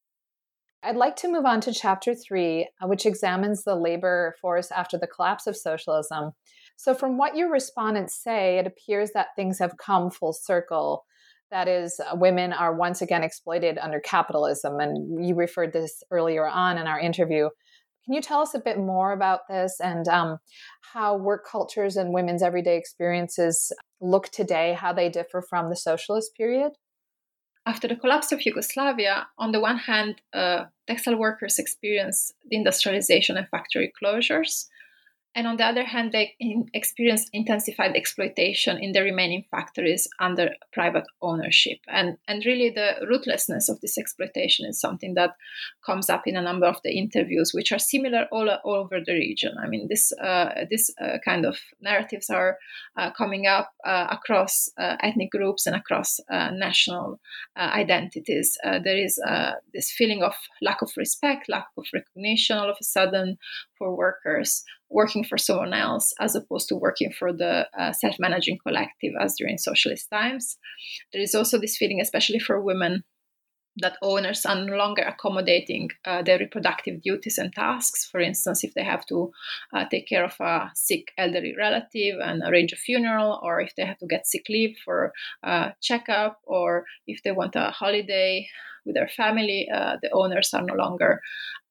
I'd like to move on to chapter 3, which examines the labor force after the collapse of socialism. So from what your respondents say, it appears that things have come full circle. That is, women are once again exploited under capitalism. And you referred this earlier on in our interview. Can you tell us a bit more about this and how work cultures and women's everyday experiences look today, how they differ from the socialist period? After the collapse of Yugoslavia, on the one hand, textile workers experienced the industrialization and factory closures. And on the other hand, they experienced intensified exploitation in the remaining factories under private ownership. And really the ruthlessness of this exploitation is something that comes up in a number of the interviews, which are similar all over the region. I mean, this kind of narratives are coming up across ethnic groups and across national identities. There is this feeling of lack of respect, lack of recognition all of a sudden for workers working for someone else as opposed to working for the self-managing collective as during socialist times. There is also this feeling, especially for women, that owners are no longer accommodating their reproductive duties and tasks. For instance, if they have to take care of a sick elderly relative and arrange a funeral, or if they have to get sick leave for a checkup, or if they want a holiday with their family, the owners are no longer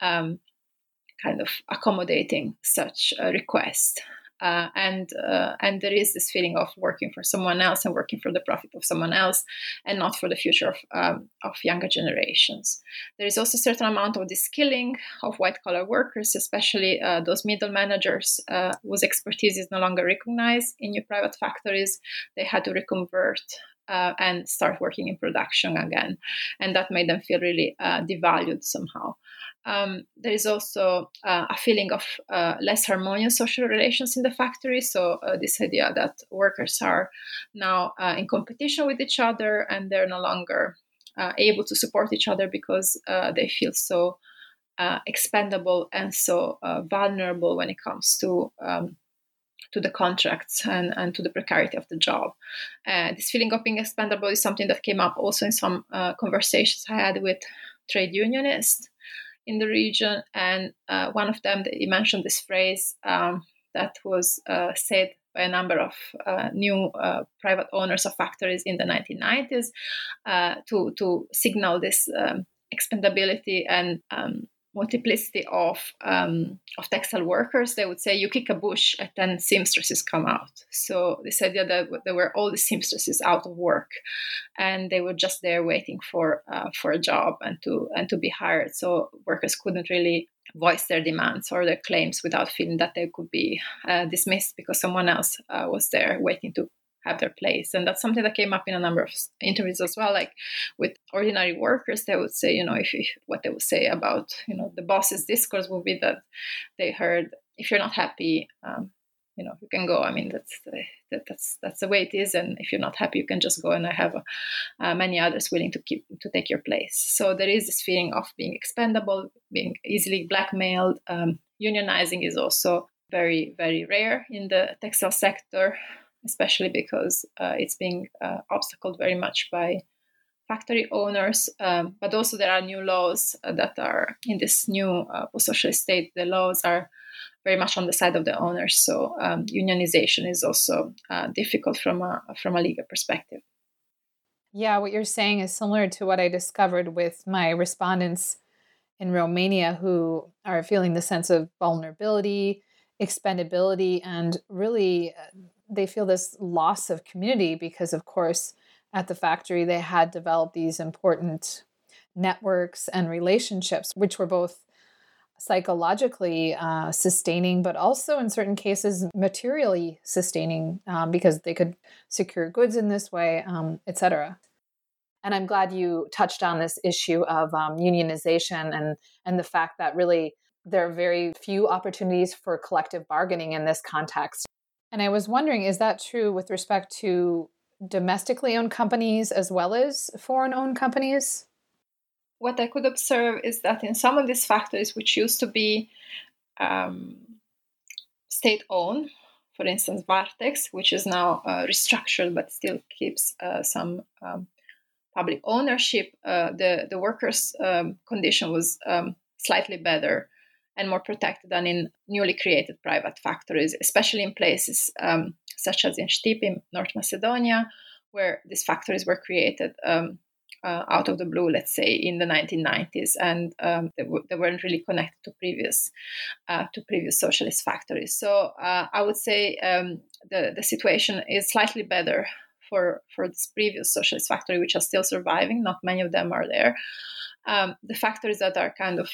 kind of accommodating such a request. And there is this feeling of working for someone else and working for the profit of someone else and not for the future of younger generations. There is also a certain amount of de-skilling of white-collar workers, especially those middle managers whose expertise is no longer recognized in new private factories. They had to reconvert and start working in production again. And that made them feel really devalued somehow. There is also a feeling of less harmonious social relations in the factory. So this idea that workers are now in competition with each other and they're no longer able to support each other because they feel so expendable and so vulnerable when it comes to the contracts and to the precarity of the job. This feeling of being expendable is something that came up also in some conversations I had with trade unionists in the region. And one of them, he mentioned this phrase that was said by a number of new private owners of factories in the 1990s to signal this expendability and multiplicity of textile workers, they would say you kick a bush and 10 seamstresses come out. So this idea that there were all the seamstresses out of work, and they were just there waiting for a job and to be hired. So workers couldn't really voice their demands or their claims without feeling that they could be dismissed because someone else was there waiting to have their place. And that's something that came up in a number of interviews as well. Like with ordinary workers, they would say, if what they would say about, the boss's discourse would be that they heard, if you're not happy, you can go. I mean, that's the way it is. And if you're not happy, you can just go. And I have many others willing to take your place. So there is this feeling of being expendable, being easily blackmailed. Unionizing is also very, very rare in the textile sector, especially because it's being obstacled very much by factory owners. But also there are new laws that are in this new post-socialist state. The laws are very much on the side of the owners. So unionization is also difficult from a legal perspective. Yeah, what you're saying is similar to what I discovered with my respondents in Romania who are feeling the sense of vulnerability, expendability, and really they feel this loss of community because, of course, at the factory, they had developed these important networks and relationships, which were both psychologically sustaining, but also in certain cases materially sustaining because they could secure goods in this way, etc. And I'm glad you touched on this issue of unionization and the fact that really there are very few opportunities for collective bargaining in this context. And I was wondering, is that true with respect to domestically owned companies as well as foreign owned companies? What I could observe is that in some of these factories, which used to be state-owned, for instance, Vartex, which is now restructured but still keeps some public ownership, the workers' condition was slightly better and more protected than in newly created private factories, especially in places such as in Stipi, North Macedonia, where these factories were created out of the blue, let's say, in the 1990s, and they weren't really connected to previous socialist factories. So I would say the situation is slightly better for this previous socialist factory, which are still surviving. Not many of them are there. The factories that are kind of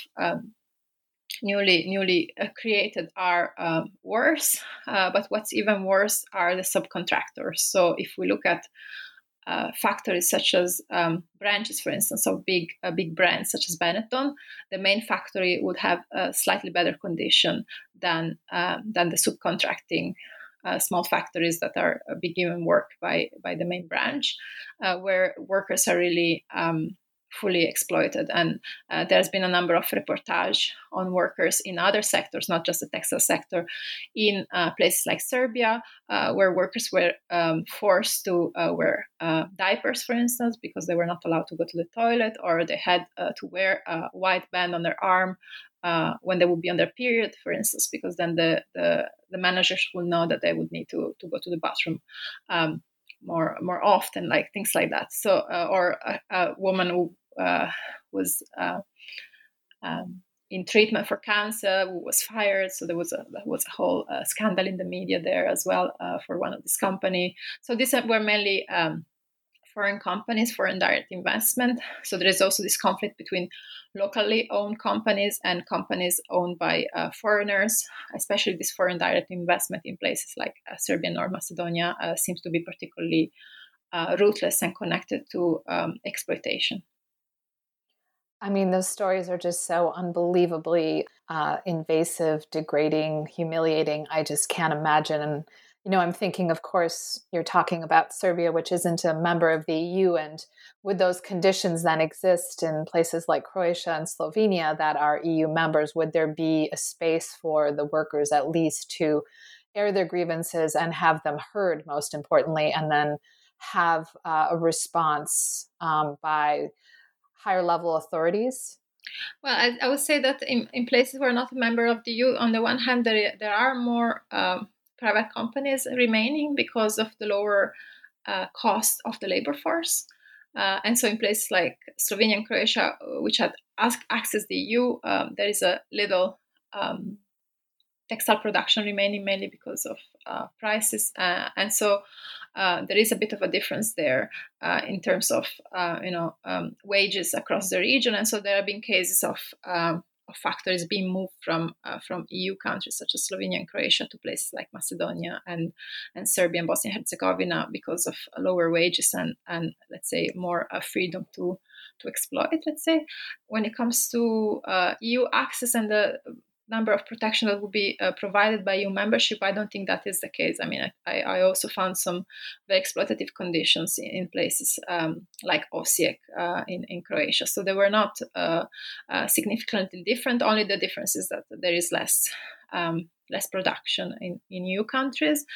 newly created are worse, but what's even worse are the subcontractors. So if we look at factories such as branches, for instance, of big brands such as Benetton, the main factory would have a slightly better condition than the subcontracting small factories that are given work by the main branch, where workers are really fully exploited. And there's been a number of reportage on workers in other sectors, not just the textile sector, in places like Serbia, where workers were forced to wear diapers, for instance, because they were not allowed to go to the toilet, or they had to wear a white band on their arm when they would be on their period, for instance, because then the managers will know that they would need to go to the bathroom more often, like things like that. So, or a woman who was in treatment for cancer who was fired. So there was a whole scandal in the media there as well for one of this company. So these were mainly foreign companies, foreign direct investment. So there is also this conflict between locally owned companies and companies owned by foreigners, especially this foreign direct investment in places like Serbia and North Macedonia seems to be particularly ruthless and connected to exploitation. I mean, those stories are just so unbelievably invasive, degrading, humiliating. I just can't imagine. And I'm thinking, of course, you're talking about Serbia, which isn't a member of the EU. And would those conditions then exist in places like Croatia and Slovenia that are EU members? Would there be a space for the workers at least to air their grievances and have them heard, most importantly, and then have a response by higher level authorities? Well, I would say that in places who are not a member of the EU, on the one hand, there are more private companies remaining because of the lower cost of the labor force. And so in places like Slovenia and Croatia, which had accessed the EU, there is a little textile production remaining, mainly because of prices. And so there is a bit of a difference there in terms of wages across the region. And so there have been cases of factories being moved from EU countries such as Slovenia and Croatia to places like Macedonia and Serbia and Bosnia and Herzegovina because of lower wages and let's say more freedom to exploit, let's say. When it comes to EU access and the number of protection that would be provided by EU membership, I don't think that is the case. I mean, I also found some very exploitative conditions in places like Osijek in Croatia. So they were not significantly different. Only the difference is that there is less production in EU countries.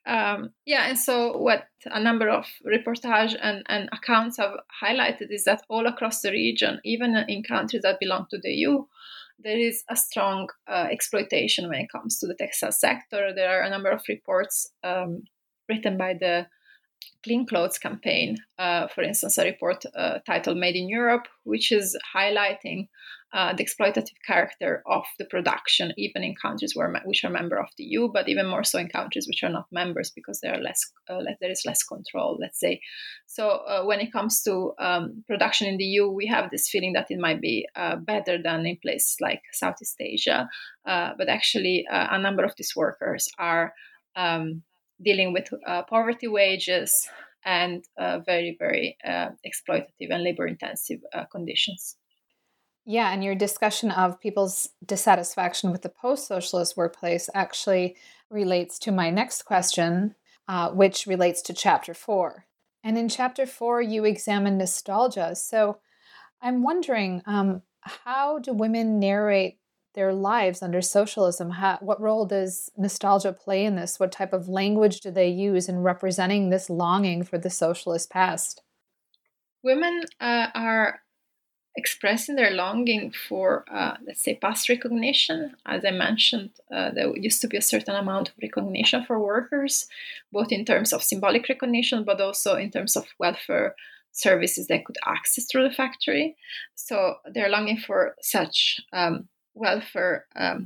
And so what a number of reportage and accounts have highlighted is that all across the region, even in countries that belong to the EU, there is a strong exploitation when it comes to the textile sector. There are a number of reports written by the Clean Clothes campaign, for instance, a report titled Made in Europe, which is highlighting the exploitative character of the production, even in countries which are member of the EU, but even more so in countries which are not members, because there is less control, let's say. So when it comes to production in the EU, we have this feeling that it might be better than in places like Southeast Asia, but actually a number of these workers are dealing with poverty wages and very, very exploitative and labor-intensive conditions. Yeah, and your discussion of people's dissatisfaction with the post-socialist workplace actually relates to my next question, which relates to Chapter 4. And in Chapter 4, you examine nostalgia. So I'm wondering, how do women narrate their lives under socialism? What role does nostalgia play in this? What type of language do they use in representing this longing for the socialist past? Women are expressing their longing for, let's say, past recognition. As I mentioned, there used to be a certain amount of recognition for workers, both in terms of symbolic recognition, but also in terms of welfare services they could access through the factory. So they're longing for such welfare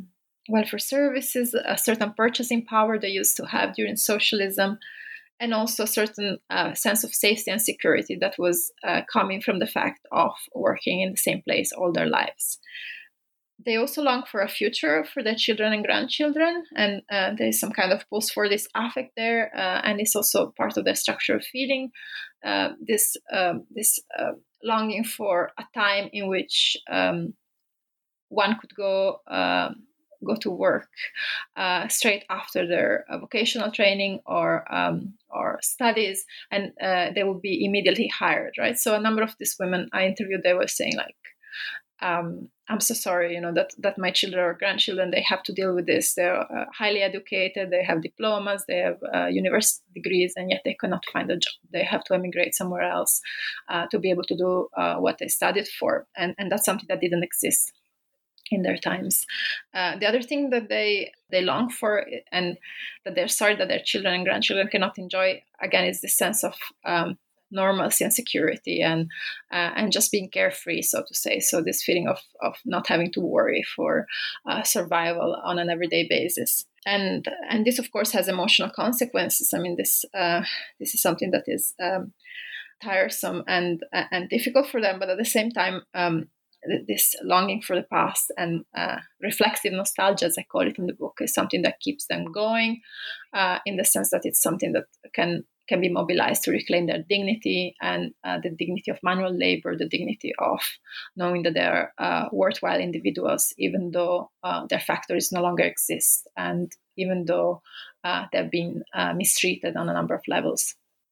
services, a certain purchasing power they used to have during socialism, and also a certain sense of safety and security that was coming from the fact of working in the same place all their lives. They also long for a future for their children and grandchildren, and there is some kind of pulse for this affect there, and it's also part of their structure of feeling. This longing for a time in which one could go to work straight after their vocational training or studies, and they would be immediately hired, right? So a number of these women I interviewed, they were saying like, I'm so sorry, that my children or grandchildren, they have to deal with this. They're highly educated, they have diplomas, they have university degrees, and yet they cannot find a job. They have to emigrate somewhere else to be able to do what they studied for. And that's something that didn't exist in their times. The other thing that they long for, and that they're sorry that their children and grandchildren cannot enjoy, again, is this sense of normalcy and security and just being carefree, so to say. So this feeling of not having to worry for survival on an everyday basis. And this, of course, has emotional consequences. I mean, this is something that is tiresome and difficult for them, but at the same time, this longing for the past and reflexive nostalgia, as I call it in the book, is something that keeps them going, in the sense that it's something that can be mobilized to reclaim their dignity and the dignity of manual labor, the dignity of knowing that they're worthwhile individuals, even though their factories no longer exist and even though they've been mistreated on a number of levels.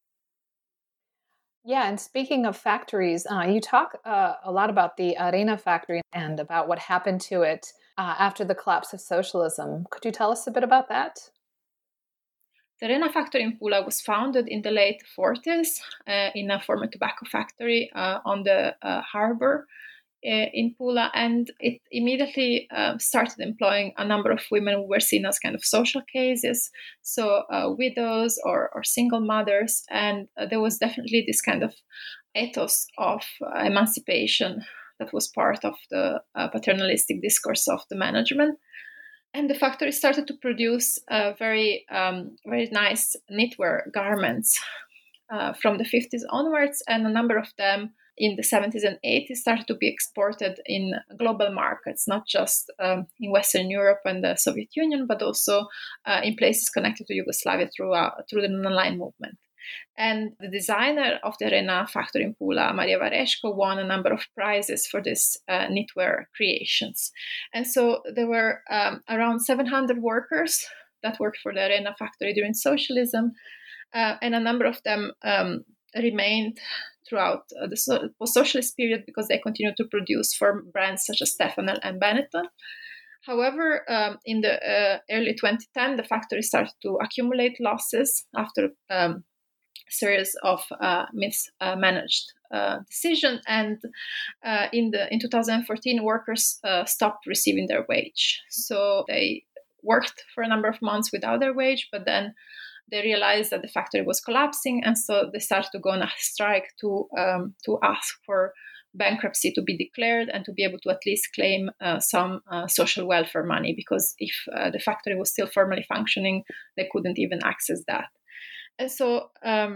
Yeah, and speaking of factories, you talk a lot about the Arena factory and about what happened to it after the collapse of socialism. Could you tell us a bit about that? The Arena factory in Pula was founded in the late 40s in a former tobacco factory on the harbor in Pula, and it immediately started employing a number of women who were seen as kind of social cases, so widows or single mothers, and there was definitely this kind of ethos of emancipation that was part of the paternalistic discourse of the management. And the factory started to produce very nice knitwear garments from the 50s onwards, and a number of them in the 70s and 80s started to be exported in global markets, not just in Western Europe and the Soviet Union, but also in places connected to Yugoslavia through the non-aligned movement. And the designer of the Arena factory in Pula, Maria Varesco, won a number of prizes for these knitwear creations. And so there were around 700 workers that worked for the Arena factory during socialism, and a number of them remained throughout the post-socialist period because they continued to produce for brands such as Stefanel and Benetton. However, in the early 2010, the factory started to accumulate losses after series of mismanaged decisions, and in 2014, workers stopped receiving their wage. So they worked for a number of months without their wage, but then they realized that the factory was collapsing, and so they started to go on a strike to ask for bankruptcy to be declared and to be able to at least claim some social welfare money, because if the factory was still formally functioning, they couldn't even access that. And so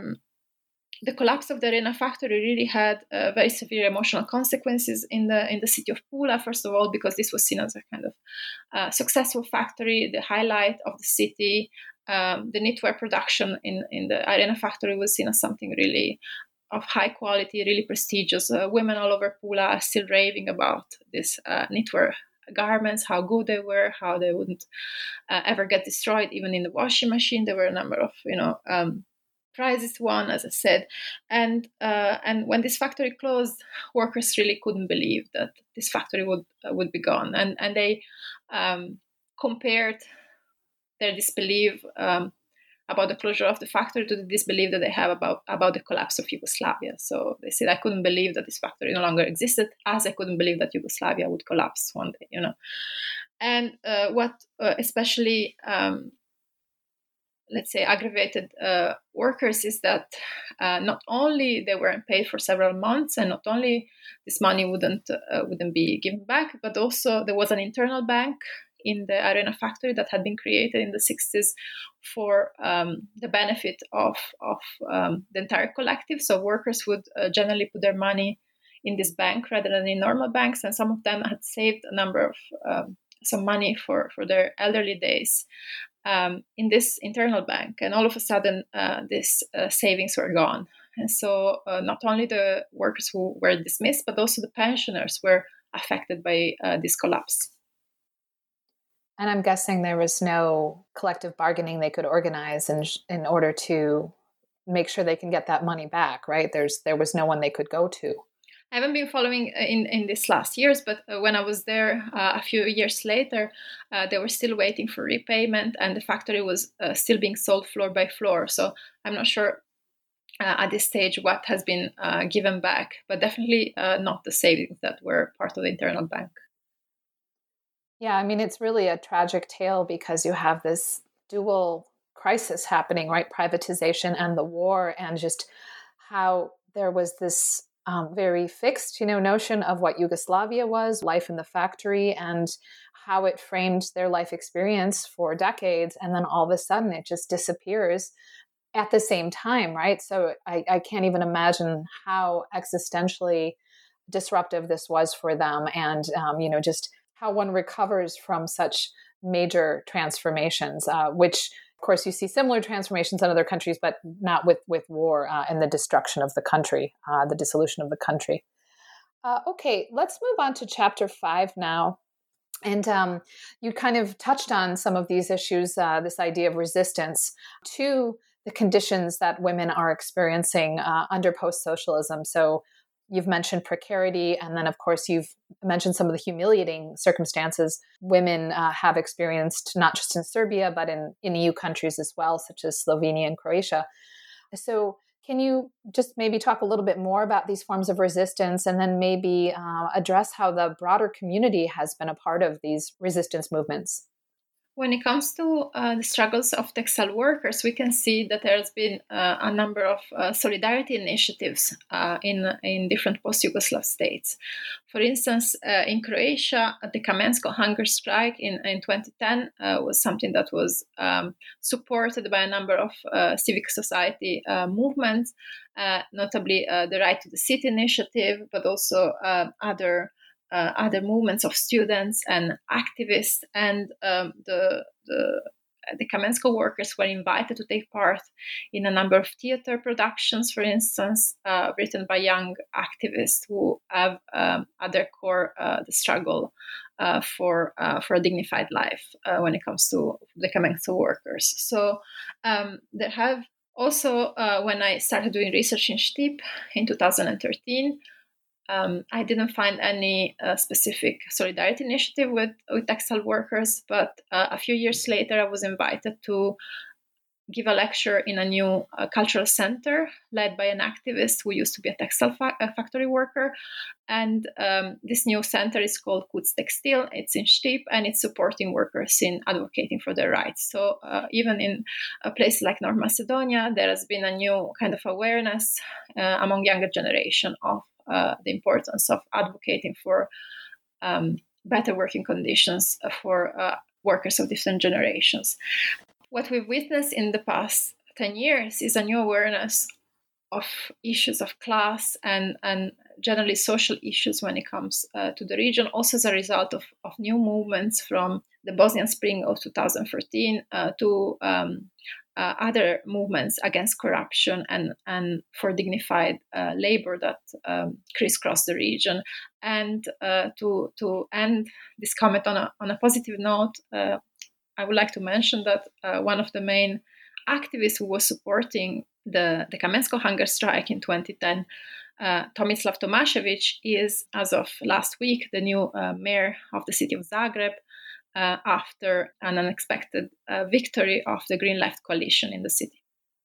the collapse of the Arena factory really had very severe emotional consequences in the city of Pula. First of all, because this was seen as a kind of successful factory, the highlight of the city. The knitwear production in the Arena factory was seen as something really of high quality, really prestigious. Women all over Pula are still raving about this knitwear garments, how good they were, how they wouldn't ever get destroyed, even in the washing machine. There were a number of prizes won, as I said, and when this factory closed, workers really couldn't believe that this factory would be gone, and they compared their disbelief about the closure of the factory to the disbelief that they have about the collapse of Yugoslavia. So they said, I couldn't believe that this factory no longer existed, as I couldn't believe that Yugoslavia would collapse one day, And what especially, let's say, aggravated workers is that not only they weren't paid for several months, and not only this money wouldn't be given back, but also there was an internal bank in the Arena factory that had been created in the 60s for the benefit of the entire collective. So workers would generally put their money in this bank rather than in normal banks, and some of them had saved a number of some money for their elderly days in this internal bank. And all of a sudden, these savings were gone. And so not only the workers who were dismissed, but also the pensioners were affected by this collapse. And I'm guessing there was no collective bargaining they could organize in order to make sure they can get that money back, right? There was no one they could go to. I haven't been following in these last years, but when I was there a few years later, they were still waiting for repayment, and the factory was still being sold floor by floor. So I'm not sure at this stage what has been given back, but definitely not the savings that were part of the internal bank. Yeah, I mean, it's really a tragic tale because you have this dual crisis happening, right? Privatization and the war, and just how there was this very fixed, notion of what Yugoslavia was, life in the factory, and how it framed their life experience for decades. And then all of a sudden it just disappears at the same time, right? So I can't even imagine how existentially disruptive this was for them, and, just how one recovers from such major transformations, which, of course, you see similar transformations in other countries, but not with war and the destruction of the country, the dissolution of the country. Okay, let's move on to chapter 5 now. And you kind of touched on some of these issues, this idea of resistance to the conditions that women are experiencing under post-socialism. So you've mentioned precarity, and then, of course, you've mentioned some of the humiliating circumstances women have experienced, not just in Serbia, but in EU countries as well, such as Slovenia and Croatia. So can you just maybe talk a little bit more about these forms of resistance, and then maybe address how the broader community has been a part of these resistance movements? When it comes to the struggles of textile workers, we can see that there has been a number of solidarity initiatives in different post-Yugoslav states. For instance, in Croatia, the Kamensko hunger strike in 2010 was something that was supported by a number of civic society movements, notably the Right to the City initiative, but also other movements of students and activists, and the Kamensko workers were invited to take part in a number of theater productions, for instance, written by young activists who have at their core the struggle for a dignified life when it comes to the Kamensko workers. So there have also, when I started doing research in Štip in 2013, I didn't find any specific solidarity initiative with textile workers, but a few years later, I was invited to give a lecture in a new cultural center led by an activist who used to be a textile factory worker. And this new center is called Kuc Textil. It's in Štip, and it's supporting workers in advocating for their rights. So even in a place like North Macedonia, there has been a new kind of awareness among younger generation of the importance of advocating for better working conditions for workers of different generations. What we've witnessed in the past 10 years is a new awareness of issues of class and generally social issues when it comes to the region, also as a result of new movements from the Bosnian Spring of 2014 to other movements against corruption and for dignified labor that crisscross the region. And to end this comment on a positive note, I would like to mention that one of the main activists who was supporting the Kamensko hunger strike in 2010, Tomislav Tomašević, is, as of last week, the new mayor of the city of Zagreb, after an unexpected victory of the Green Left coalition in the city.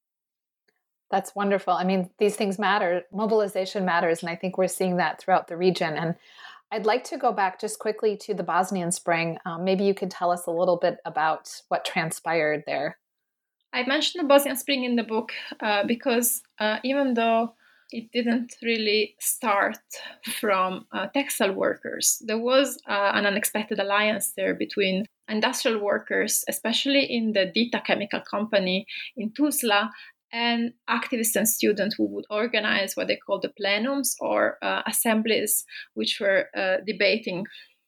That's wonderful. I mean, these things matter. Mobilization matters, and I think we're seeing that throughout the region. And I'd like to go back just quickly to the Bosnian Spring. Maybe you could tell us a little bit about what transpired there. I mentioned the Bosnian Spring in the book because even though it didn't really start from textile workers, there was an unexpected alliance there between industrial workers, especially in the Dita chemical company in Tuzla, and activists and students who would organize what they call the plenums, or assemblies, which were debating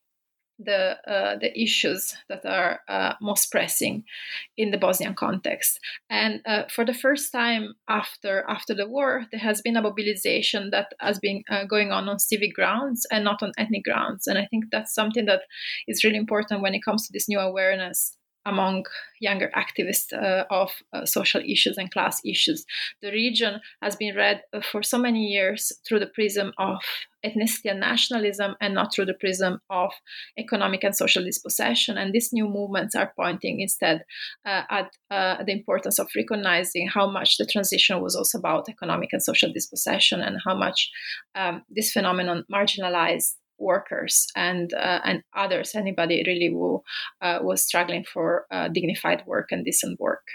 the issues that are most pressing in the Bosnian context. And for the first time after the war, there has been a mobilization that has been going on civic grounds and not on ethnic grounds. And I think that's something that is really important when it comes to this new awareness among younger activists of social issues and class issues. The region has been read for so many years through the prism of ethnicity and nationalism, and not through the prism of economic and social dispossession. And these new movements are pointing instead at the importance of recognizing how much the transition was also about economic and social dispossession, and how much this phenomenon marginalized workers and others, anybody really who was struggling for dignified work and decent work.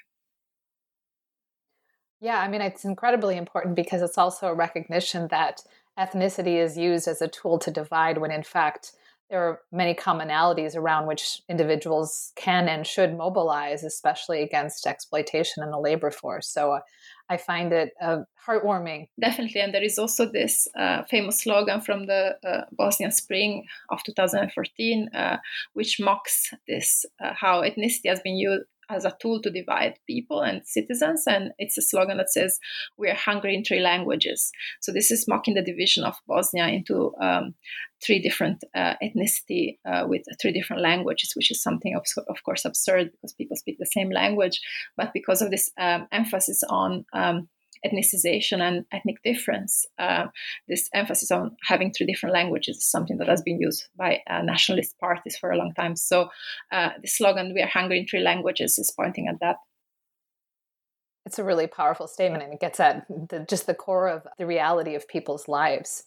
Yeah, I mean, it's incredibly important because it's also a recognition that ethnicity is used as a tool to divide, when in fact there are many commonalities around which individuals can and should mobilize, especially against exploitation in the labor force. So I find it heartwarming. Definitely. And there is also this famous slogan from the Bosnian Spring of 2014, which mocks this, how ethnicity has been used as a tool to divide people and citizens. And it's a slogan that says, "We are hungry in three languages." So this is mocking the division of Bosnia into three different ethnicity with three different languages, which is something of course absurd, because people speak the same language. But because of this emphasis on ethnicization and ethnic difference, this emphasis on having three different languages is something that has been used by nationalist parties for a long time. So the slogan, "We are hungry in three languages," is pointing at that. It's a really powerful statement, and it gets at just the core of the reality of people's lives.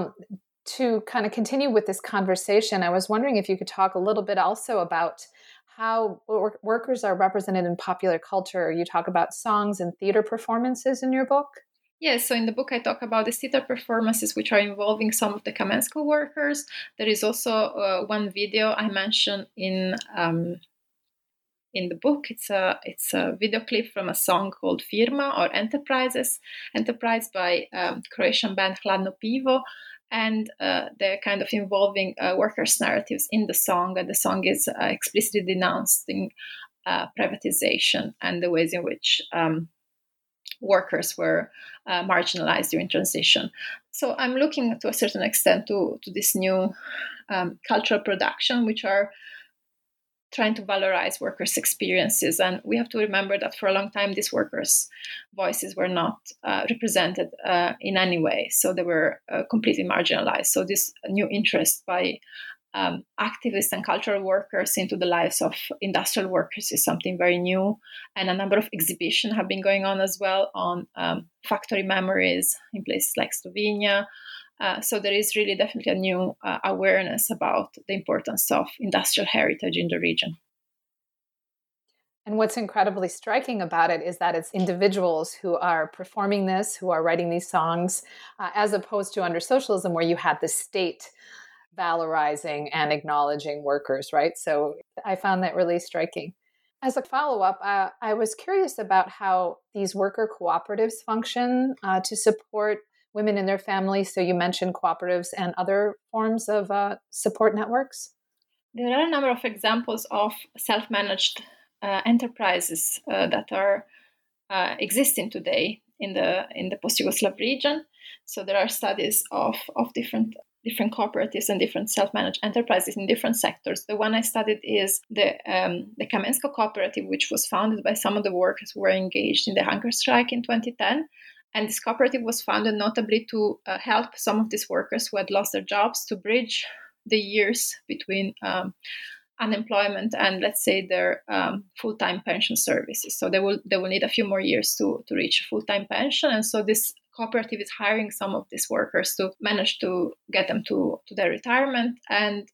To kind of continue with this conversation, I was wondering if you could talk a little bit also about how workers are represented in popular culture. You talk about songs and theater performances in your book. Yes, so in the book I talk about the theater performances which are involving some of the Kamensko workers. There is also one video I mentioned in the book. It's a video clip from a song called Firma or Enterprise by Croatian band Hladno Pivo, and they're kind of involving workers' narratives in the song, and the song is explicitly denouncing privatization and the ways in which workers were marginalized during transition. So I'm looking to a certain extent to this new cultural production, which are trying to valorize workers' experiences. And we have to remember that for a long time, these workers' voices were not represented in any way. So they were completely marginalized. So this new interest by activists and cultural workers into the lives of industrial workers is something very new. And a number of exhibitions have been going on as well on factory memories in places like Slovenia. So there is really definitely a new awareness about the importance of industrial heritage in the region. And what's incredibly striking about it is that it's individuals who are performing this, who are writing these songs, as opposed to under socialism where you had the state valorizing and acknowledging workers, right? So I found that really striking. As a follow-up, I was curious about how these worker cooperatives function to support women in their families. So you mentioned cooperatives and other forms of support networks. There are a number of examples of self-managed enterprises that are existing today in the post-Yugoslav region. So there are studies of different cooperatives and different self-managed enterprises in different sectors. The one I studied is the Kamensko cooperative, which was founded by some of the workers who were engaged in the hunger strike in 2010. And this cooperative was founded notably to help some of these workers who had lost their jobs to bridge the years between unemployment and, let's say, their full-time pension services. So they will need a few more years to reach full-time pension. And so this cooperative is hiring some of these workers to manage to get them to their retirement. And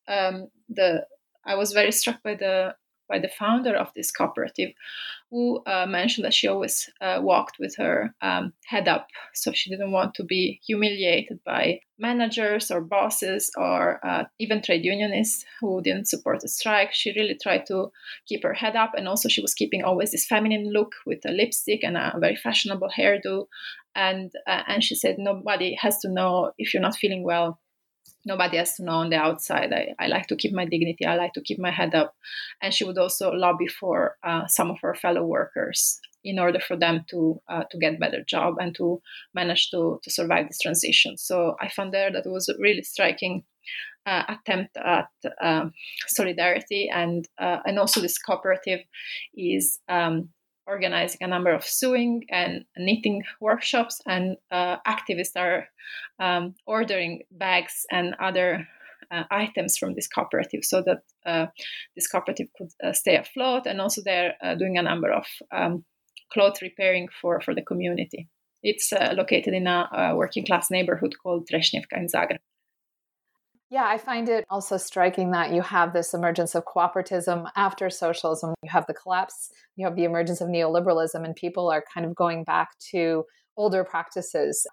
I was very struck by the founder of this cooperative, who mentioned that she always walked with her head up. So she didn't want to be humiliated by managers or bosses or even trade unionists who didn't support the strike. She really tried to keep her head up. And also she was keeping always this feminine look with a lipstick and a very fashionable hairdo. And she said, nobody has to know if you're not feeling well. Nobody has to know on the outside. I like to keep my dignity. I like to keep my head up. And she would also lobby for some of her fellow workers in order for them to get better job and to manage to survive this transition. So I found there that it was a really striking attempt at solidarity. And also this cooperative is organizing a number of sewing and knitting workshops, and activists are ordering bags and other items from this cooperative so that this cooperative could stay afloat. And also they're doing a number of cloth repairing for the community. It's located in a working class neighborhood called Trešnjevka in Zagreb. Yeah, I find it also striking that you have this emergence of cooperatism after socialism. You have the collapse, you have the emergence of neoliberalism, and people are kind of going back to older practices.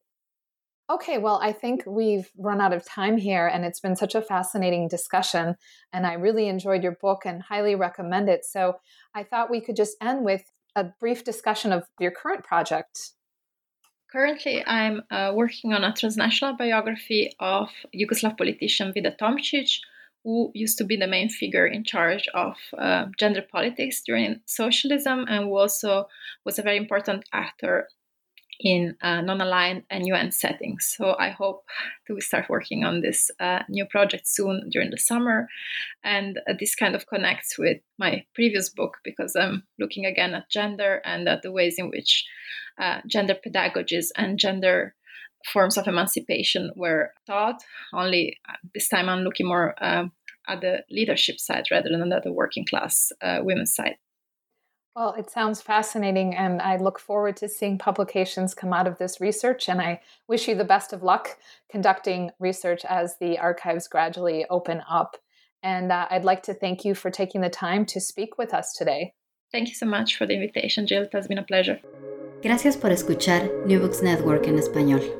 Okay, well, I think we've run out of time here, and it's been such a fascinating discussion, and I really enjoyed your book and highly recommend it. So I thought we could just end with a brief discussion of your current project. Currently, I'm working on a transnational biography of Yugoslav politician Vida Tomčić, who used to be the main figure in charge of gender politics during socialism, and who also was a very important actor in non-aligned and UN settings. So I hope to start working on this new project soon during the summer. And this kind of connects with my previous book, because I'm looking again at gender and at the ways in which gender pedagogies and gender forms of emancipation were taught. Only this time I'm looking more at the leadership side rather than at the working class women's side. Well, it sounds fascinating, and I look forward to seeing publications come out of this research, and I wish you the best of luck conducting research as the archives gradually open up. And I'd like to thank you for taking the time to speak with us today. Thank you so much for the invitation, Jill. It has been a pleasure. Gracias por escuchar New Books Network en español.